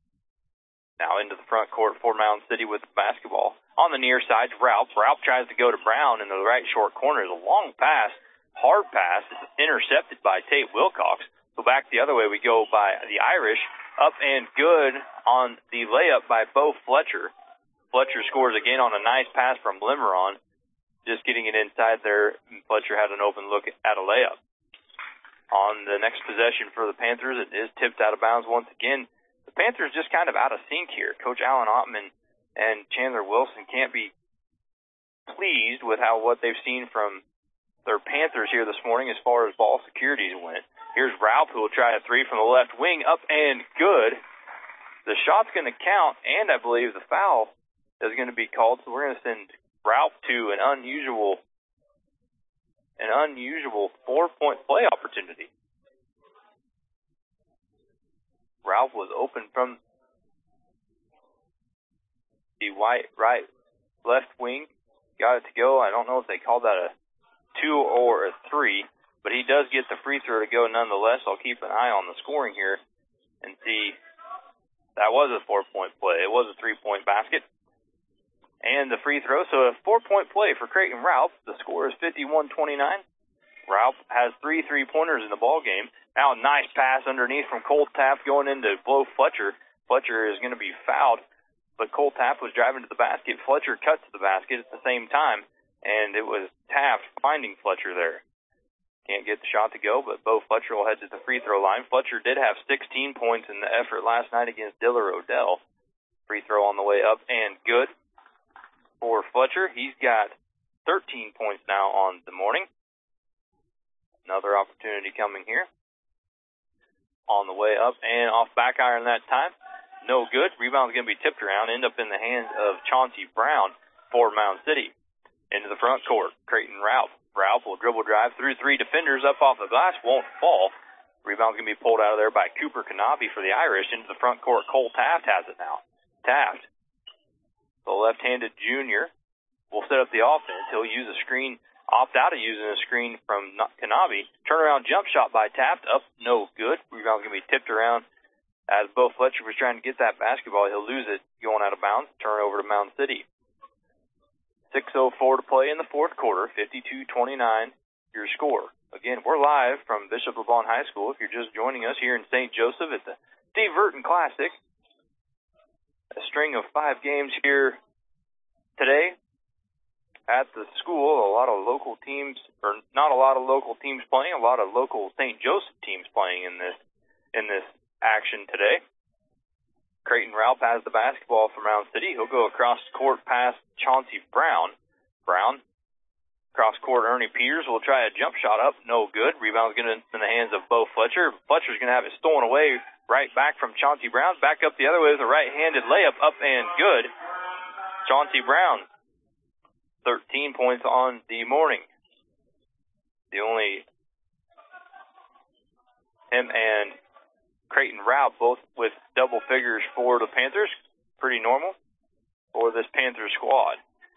Now into the front court for Mound City with the basketball. On the near side, Ralph. Ralph tries to go to Brown in the right short corner. It's a long pass, hard pass. It's intercepted by Tate Wilcox. So back the other way we go by the Irish. Up and good on the layup by Bo Fletcher. Fletcher scores again on a nice pass from Limeron. Just getting it inside there. Fletcher had an open look at a layup. On the next possession for the Panthers, it is tipped out of bounds once again. The Panthers just kind of out of sync here. Coach Alan Ottman and Chandler Wilson can't be pleased with how what they've seen from their Panthers here this morning as far as ball securities went. Here's Ralph, who will try a three from the left wing, up and good. The shot's going to count, and I believe the foul is going to be called, so we're going to send Ralph to an unusual, an unusual four-point play opportunity. Ralph was open from the white, right, left wing, got it to go. I don't know if they called that a two or a three. But he does get the free throw to go nonetheless. I'll keep an eye on the scoring here and see. That was a four-point play. It was a three-point basket. And the free throw, so a four-point play for Creighton Ralph. The score is fifty-one twenty-nine. Ralph has three three-pointers in the ball game. Now a nice pass underneath from Cole Taft going into Bo Fletcher. Fletcher is going to be fouled, but Cole Taft was driving to the basket. Fletcher cut to the basket at the same time, and it was Taft finding Fletcher there. Can't get the shot to go, but Bo Fletcher will head to the free throw line. Fletcher did have sixteen points in the effort last night against Diller Odell. Free throw on the way up and good for Fletcher. He's got thirteen points now on the morning. Another opportunity coming here. On the way up and off back iron that time. No good. Rebound's going to be tipped around. End up in the hands of Chauncey Brown for Mound City. Into the front court. Creighton Ralph. Ralph will dribble drive through three defenders up off the glass, won't fall. Rebound's going to be pulled out of there by Cooper Kanabe for the Irish. Into the front court, Cole Taft has it now. Taft, the left-handed junior, will set up the offense. He'll use a screen, opt out of using a screen from Kanabe. Turnaround jump shot by Taft, up, no good. Rebound's going to be tipped around as Bo Fletcher was trying to get that basketball. He'll lose it going out of bounds. Turn over to Mound City. six oh four to play in the fourth quarter, fifty-two twenty-nine, your score. Again, we're live from Bishop LeBron High School. If you're just joining us here in Saint Joseph at the Steve Burton Classic, a string of five games here today at the school. A lot of local teams, or not a lot of local teams playing, a lot of local Saint Joseph teams playing in this in this action today. Creighton Ralph has the basketball from Mound City. He'll go across the court past Chauncey Brown. Brown, cross court, Ernie Peters will try a jump shot up. No good. Rebound's going to in the hands of Bo Fletcher. Fletcher's going to have it stolen away right back from Chauncey Brown. Back up the other way with a right-handed layup up and good. Chauncey Brown, thirteen points on the morning. The only him and Creighton Ralph, both with double figures for the Panthers. Pretty normal for this Panthers squad.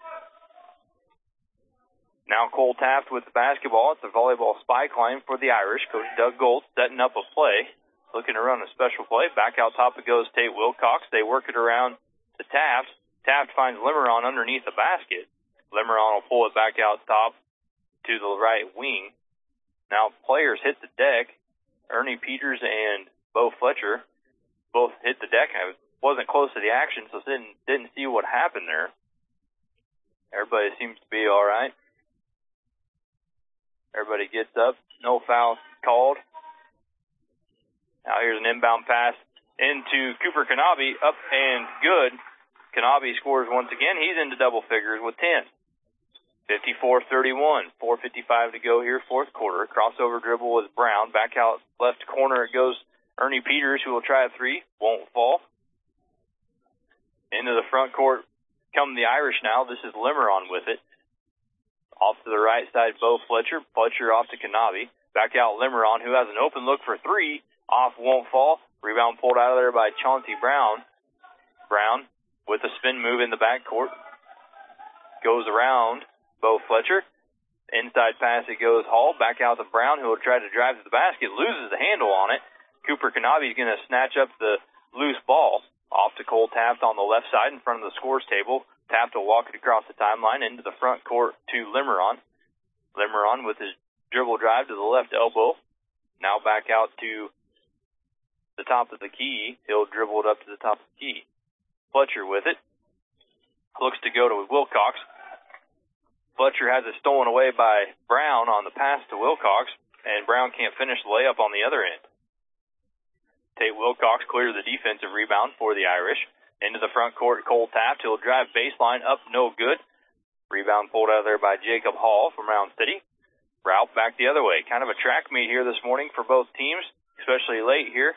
Now Cole Taft with the basketball at the volleyball spike line for the Irish. Coach Doug Gold setting up a play. looking to run a special play. Back out top it goes Tate Wilcox. They work it around to Taft. Taft finds Limeron underneath the basket. Limeron will pull it back out top to the right wing. Now players hit the deck. Ernie Peters and Bo Fletcher both hit the deck. I wasn't close to the action, so didn't didn't see what happened there. Everybody seems to be all right. Everybody gets up. No foul called. Now here's an inbound pass into Cooper Kanabe, up and good. Kanabe scores once again. He's into double figures with ten. fifty-four thirty-one. four fifty-five to go here, fourth quarter. Crossover dribble with Brown. Back out left corner it goes Ernie Peters, who will try a three. Won't fall. Into the front court come the Irish now. This is Limeron with it. Off to the right side, Bo Fletcher. Fletcher off to Kanabe. Back out Limeron, who has an open look for three. Off, won't fall. Rebound pulled out of there by Chauncey Brown. Brown with a spin move in the backcourt. Goes around Bo Fletcher. Inside pass, it goes Hall. Back out to Brown, who will try to drive to the basket. Loses the handle on it. Cooper Kanabe is going to snatch up the loose ball. Off to Cole Taft on the left side in front of the scores table. Taft will walk it across the timeline into the front court to Limeron. Limeron with his dribble drive to the left elbow. Now back out to the top of the key. He'll dribble it up to the top of the key. Fletcher with it. Looks to go to Wilcox. Fletcher has it stolen away by Brown on the pass to Wilcox, and Brown can't finish the layup on the other end. Tate Wilcox clears the defensive rebound for the Irish. Into the front court, Cole Taft. He'll drive baseline up, no good. Rebound pulled out of there by Jacob Hall from Mound City. Ralph back the other way. Kind of a track meet here this morning for both teams, especially late here.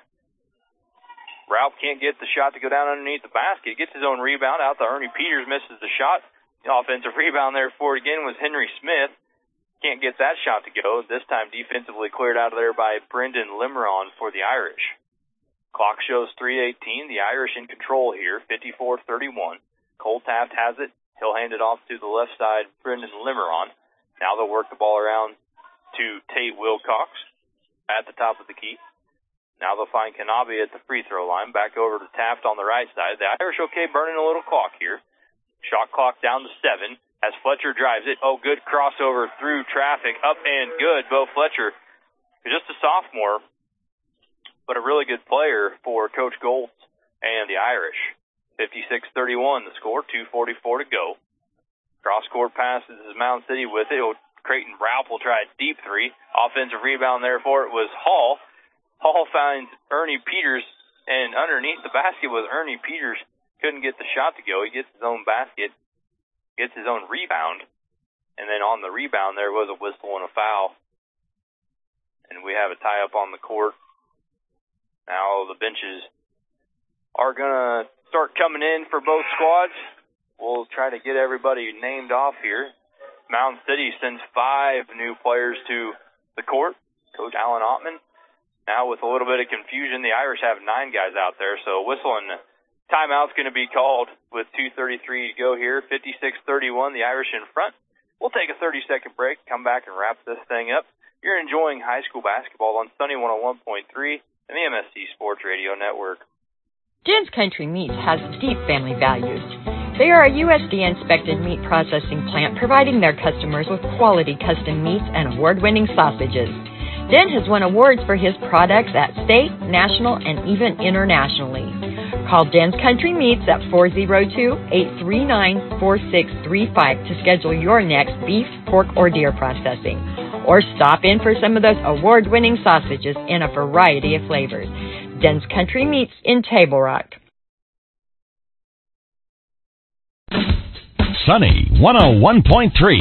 Ralph can't get the shot to go down underneath the basket. Gets his own rebound out to Ernie Peters, misses the shot. The offensive rebound there for it again was Henry Smith. Can't get that shot to go. This time defensively cleared out of there by Brendan Limeron for the Irish. Clock shows three eighteen. The Irish in control here, fifty-four thirty-one. Cole Taft has it. He'll hand it off to the left side, Brendan Limeron. Now they'll work the ball around to Tate Wilcox at the top of the key. Now they'll find Kanabe at the free throw line. Back over to Taft on the right side. The Irish okay, burning a little clock here. Shot clock down to seven as Fletcher drives it. Oh, good crossover through traffic. Up and good. Bo Fletcher, just a sophomore, but a really good player for Coach Goltz and the Irish. fifty-six thirty-one the score, two forty-four to go. Cross-court passes is Mound City with it. Creighton Ralph will try a deep three. Offensive rebound there for it was Hall. Hall finds Ernie Peters, and underneath the basket was Ernie Peters. Couldn't get the shot to go. He gets his own basket, gets his own rebound, and then on the rebound there was a whistle and a foul. And we have a tie-up on the court. Now the benches are going to start coming in for both squads. We'll try to get everybody named off here. Mound City sends five new players to the court. Coach Alan Ottman. Now with a little bit of confusion, the Irish have nine guys out there, so whistle and timeout's going to be called with two thirty-three to go here. fifty-six thirty-one, the Irish in front. We'll take a thirty-second break, come back and wrap this thing up. You're enjoying high school basketball on Sunny one oh one point three and the M S C Sports Radio Network. Den's Country Meats has deep family values. They are a U S D A-inspected meat processing plant providing their customers with quality custom meats and award-winning sausages. Den has won awards for his products at state, national, and even internationally. Call Den's Country Meats at four oh two, eight three nine, four six three five to schedule your next beef, pork, or deer processing. Or stop in for some of those award-winning sausages in a variety of flavors. Den's Country Meats in Table Rock. Sunny one oh one point three.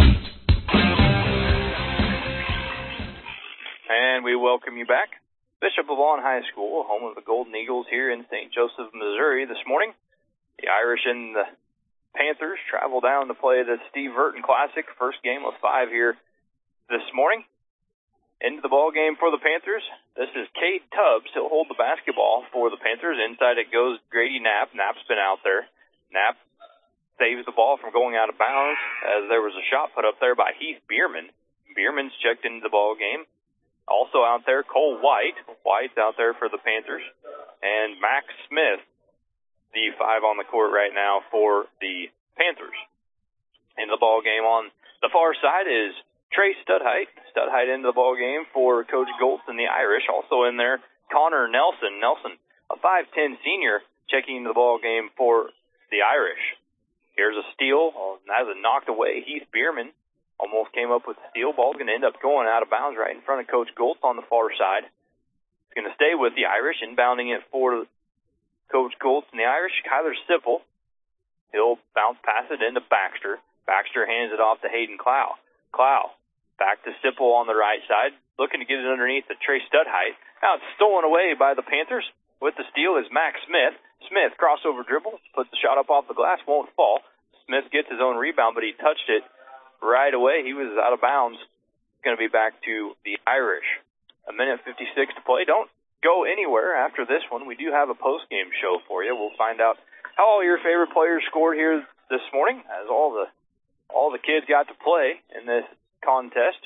And we welcome you back. Bishop LaVaughn High School, home of the Golden Eagles here in Saint Joseph, Missouri this morning. The Irish and the Panthers travel down to play the Steve Burton Classic, first game of five here this morning. Into the ball game for the Panthers. This is Cade Tubbs. He'll hold the basketball for the Panthers. Inside it goes Grady Knapp. Knapp's been out there. Knapp saves the ball from going out of bounds as there was a shot put up there by Heath Bierman. Bierman's checked into the ball game. Also out there, Cole White. White's out there for the Panthers. And Max Smith, the five on the court right now for the Panthers. In the ball game on the far side is Trey Studheit. Studheit into the ball game for Coach Goltz and the Irish. Also in there, Connor Nelson. Nelson, a five ten senior, checking into the ball game for the Irish. Here's a steal. Oh, that was knocked away. Heath Bierman almost came up with the steal. Ball's going to end up going out of bounds right in front of Coach Goltz on the far side. It's going to stay with the Irish, inbounding it for Coach Goltz and the Irish. Kyler Sipple. He'll bounce pass it into Baxter. Baxter hands it off to Hayden Clow. Clow back to Sipple on the right side, looking to get it underneath the Trey Studheit. Now it's stolen away by the Panthers. With the steal is Max Smith. Smith, crossover dribble, puts the shot up off the glass, won't fall. Smith gets his own rebound, but he touched it right away. He was out of bounds. It's going to be back to the Irish. A minute fifty-six to play. Don't go anywhere after this one. We do have a post-game show for you. We'll find out how all your favorite players scored here this morning, as all the all the kids got to play in this contest,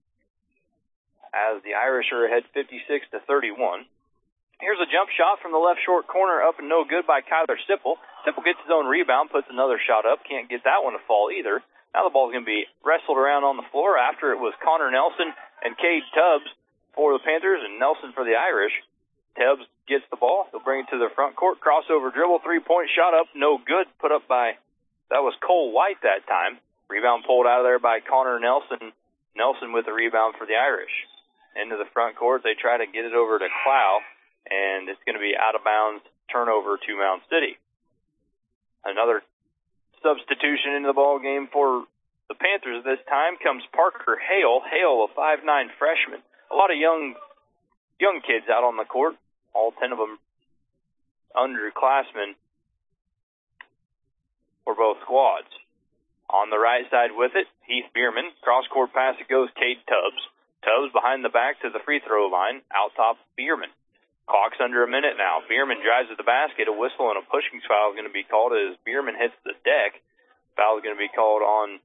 as the Irish are ahead fifty-six to thirty-one. Here's a jump shot from the left short corner, up and no good by Kyler Sipple. Sipple gets his own rebound, puts another shot up. Can't get that one to fall either. Now the ball's going to be wrestled around on the floor after it was Connor Nelson and Cade Tubbs for the Panthers and Nelson for the Irish. Tubbs gets the ball. He'll bring it to the front court. Crossover dribble, three-point shot up, no good. Put up by, that was Cole White that time. Rebound pulled out of there by Connor Nelson. Nelson with the rebound for the Irish. Into the front court, they try to get it over to Clow, and it's going to be out of bounds, turnover to Mound City. Another substitution into the ball game for the Panthers this time comes Parker Hale. Hale, a five nine freshman. A lot of young young kids out on the court, all ten of them underclassmen for both squads. On the right side with it, Heath Bierman. Cross-court pass, it goes Cade Tubbs. Tubbs behind the back to the free throw line. Out top, Bierman. Clock's under a minute now. Bierman drives to the basket. A whistle and a pushing foul is going to be called as Bierman hits the deck. Foul is going to be called on,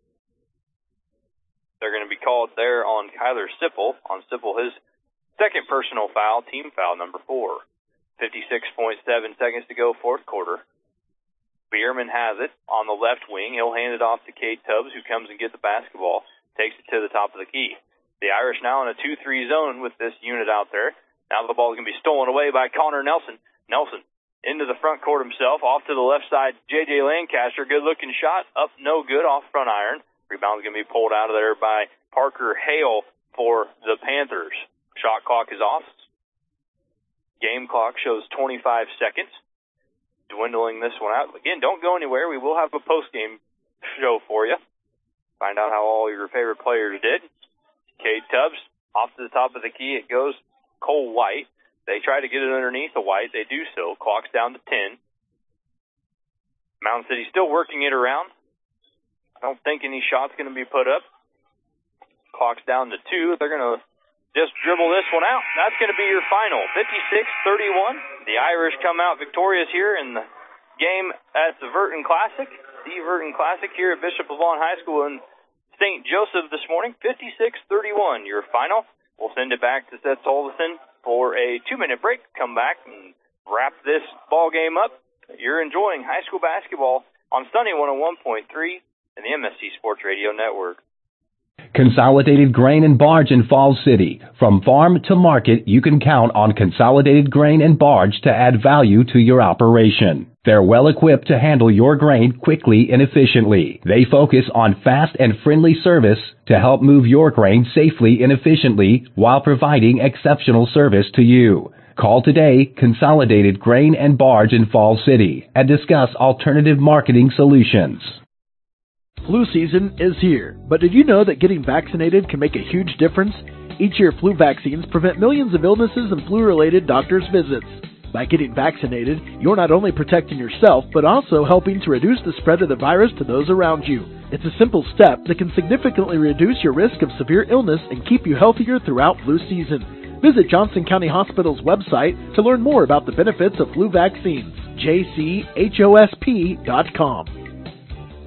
they're going to be called there on Kyler Sipple. On Sipple, his second personal foul, team foul number four. fifty-six point seven seconds to go, fourth quarter. Bierman has it on the left wing. He'll hand it off to Cade Tubbs, who comes and gets the basketball, takes it to the top of the key. The Irish now in a two three zone with this unit out there. Now the ball is going to be stolen away by Connor Nelson. Nelson into the front court himself, off to the left side. J J Lancaster, good-looking shot, up no good, off front iron. Rebound is going to be pulled out of there by Parker Hale for the Panthers. Shot clock is off. Game clock shows twenty-five seconds. Dwindling this one out. Again, don't go anywhere. We will have a post-game show for you. Find out how all your favorite players did. Cade Tubbs, off to the top of the key. It goes Cole White. They try to get it underneath the White. They do so. Clock's down to ten. Mountain City still working it around. I don't think any shot's going to be put up. Clock's down to two. They're going to just dribble this one out. That's going to be your final, fifty-six thirty-one. The Irish come out victorious here in the game at the Verton Classic. The Verton Classic here at Bishop LaVaughn High School in Saint Joseph this morning, fifty-six thirty-one. Your final. We'll send it back to Seth Olson for a two-minute break. Come back and wrap this ball game up. You're enjoying high school basketball on Sunny one oh one point three and the M S C Sports Radio Network. Consolidated Grain and Barge in Falls City. From farm to market, you can count on Consolidated Grain and Barge to add value to your operation. They're well equipped to handle your grain quickly and efficiently. They focus on fast and friendly service to help move your grain safely and efficiently while providing exceptional service to you. Call today, Consolidated Grain and Barge in Falls City, and discuss alternative marketing solutions. Flu season is here, but did you know that getting vaccinated can make a huge difference? Each year, flu vaccines prevent millions of illnesses and flu-related doctor's visits. By getting vaccinated, you're not only protecting yourself, but also helping to reduce the spread of the virus to those around you. It's a simple step that can significantly reduce your risk of severe illness and keep you healthier throughout flu season. Visit Johnson County Hospital's website to learn more about the benefits of flu vaccines. J C H O S P dot com.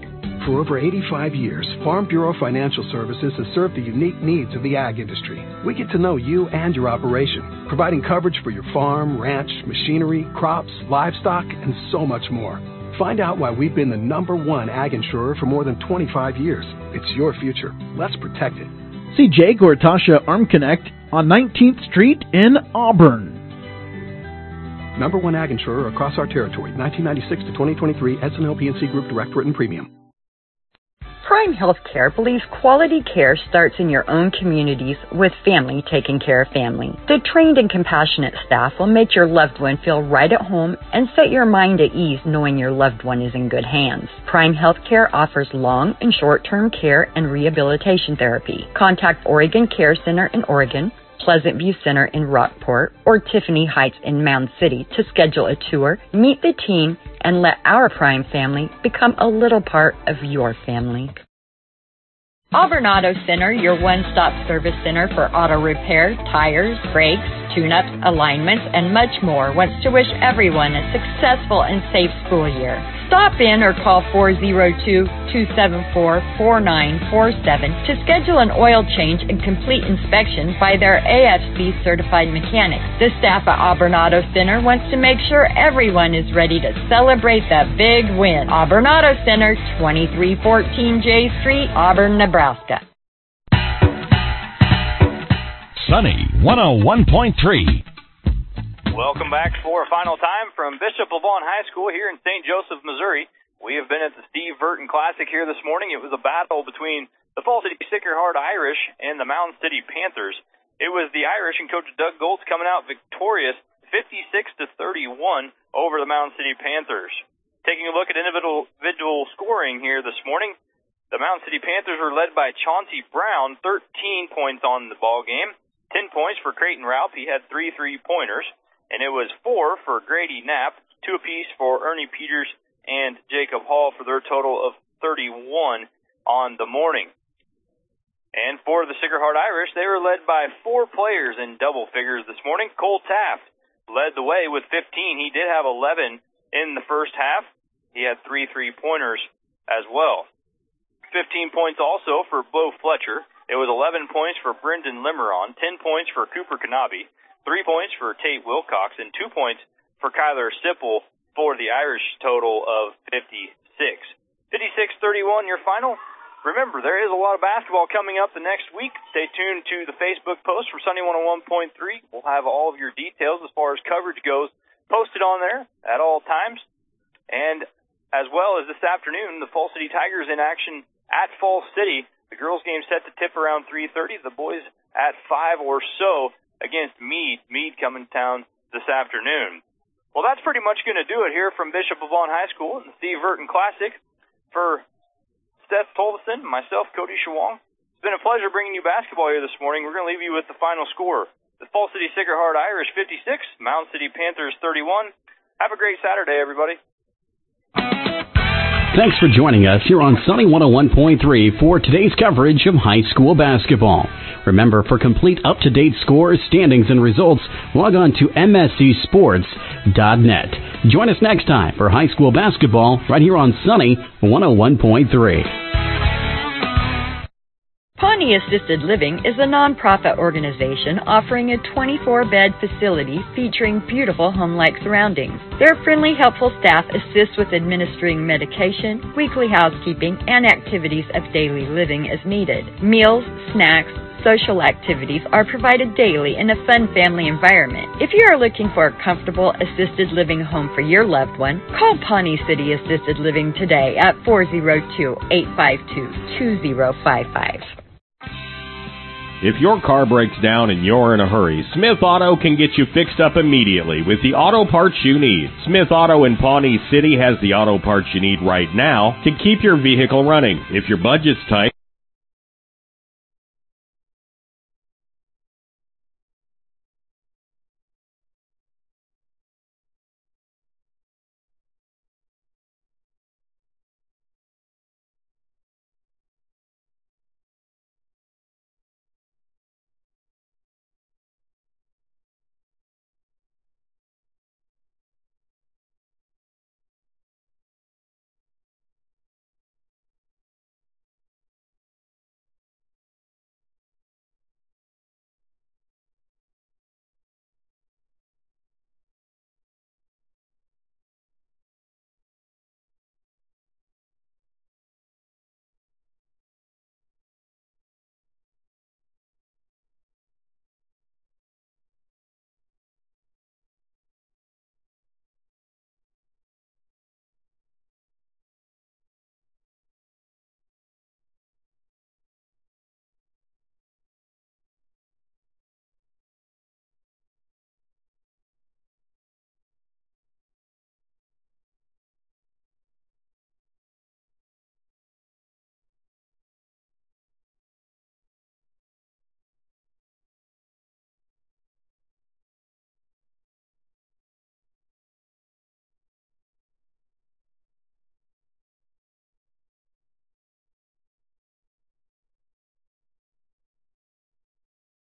For over eighty-five years, Farm Bureau Financial Services has served the unique needs of the ag industry. We get to know you and your operation, providing coverage for your farm, ranch, machinery, crops, livestock, and so much more. Find out why we've been the number one ag insurer for more than twenty-five years. It's your future. Let's protect it. See Jay Gortasha Arm Connect on nineteenth Street in Auburn. Number one ag insurer across our territory, nineteen ninety-six to twenty twenty-three, Edson L P and C Group Direct Written Premium. Prime Healthcare believes quality care starts in your own communities with family taking care of family. The trained and compassionate staff will make your loved one feel right at home and set your mind at ease knowing your loved one is in good hands. Prime Healthcare offers long and short-term care and rehabilitation therapy. Contact Oregon Care Center in Oregon, Pleasant View Center in Rockport, or Tiffany Heights in Mound City to schedule a tour, meet the team, and let our Prime family become a little part of your family. Auburn Auto Center, your one-stop service center for auto repair, tires, brakes, tune-ups, alignments, and much more, wants to wish everyone a successful and safe school year. Stop in or call four oh two, two seven four, four nine four seven to schedule an oil change and complete inspection by their A F C certified mechanics. The staff at Auburn Auto Center wants to make sure everyone is ready to celebrate the big win. Auburn Auto Center, twenty-three fourteen J Street, Auburn, Nebraska. Sunny one oh one point three. Welcome back for a final time from Bishop LeVaughn High School here in Saint Joseph, Missouri. We have been at the Steve Burton Classic here this morning. It was a battle between the Fall City Sacred Heart Irish and the Mound City Panthers. It was the Irish and Coach Doug Goltz coming out victorious fifty-six to thirty-one over the Mound City Panthers. Taking a look at individual, individual scoring here this morning, the Mound City Panthers were led by Chauncey Brown, thirteen points on the ball game, ten points for Creighton Ralph. He had three three-pointers. And it was four for Grady Knapp, two apiece for Ernie Peters and Jacob Hall for their total of thirty-one on the morning. And for the Sacred Heart Irish, they were led by four players in double figures this morning. Cole Taft led the way with fifteen. He did have eleven in the first half. He had three three-pointers as well. fifteen points also for Bo Fletcher. It was eleven points for Brendan Limeron, ten points for Cooper Kanabe, three points for Tate Wilcox, and two points for Kyler Sipple for the Irish total of fifty-six. fifty-six thirty-one, your final. Remember, there is a lot of basketball coming up the next week. Stay tuned to the Facebook post for Sunny one oh one point three. We'll have all of your details as far as coverage goes posted on there at all times. And as well as this afternoon, the Fall City Tigers in action at Fall City. The girls' game set to tip around three thirty. The boys at five or so against Meade. Meade coming to town this afternoon. Well, that's pretty much going to do it here from Bishop LeVaughn High School and the Steve Burton Classic. For Seth Tolleson, myself, Cody Schwong, it's been a pleasure bringing you basketball here this morning. We're going to leave you with the final score. The Fall City Sacred Heart Irish fifty-six, Mound City Panthers thirty-one. Have a great Saturday, everybody. Thanks for joining us here on Sunny one oh one point three for today's coverage of high school basketball. Remember, for complete up-to-date scores, standings, and results, log on to M S C sports dot net. Join us next time for high school basketball right here on Sunny one oh one point three. Pawnee Assisted Living is a nonprofit organization offering a twenty-four bed facility featuring beautiful home-like surroundings. Their friendly, helpful staff assists with administering medication, weekly housekeeping, and activities of daily living as needed. Meals, snacks, social activities are provided daily in a fun family environment. If you are looking for a comfortable assisted living home for your loved one, call Pawnee City Assisted Living today at four oh two, eight five two, two oh five five. If your car breaks down and you're in a hurry, Smith Auto can get you fixed up immediately with the auto parts you need. Smith Auto in Pawnee City has the auto parts you need right now to keep your vehicle running. If your budget's tight,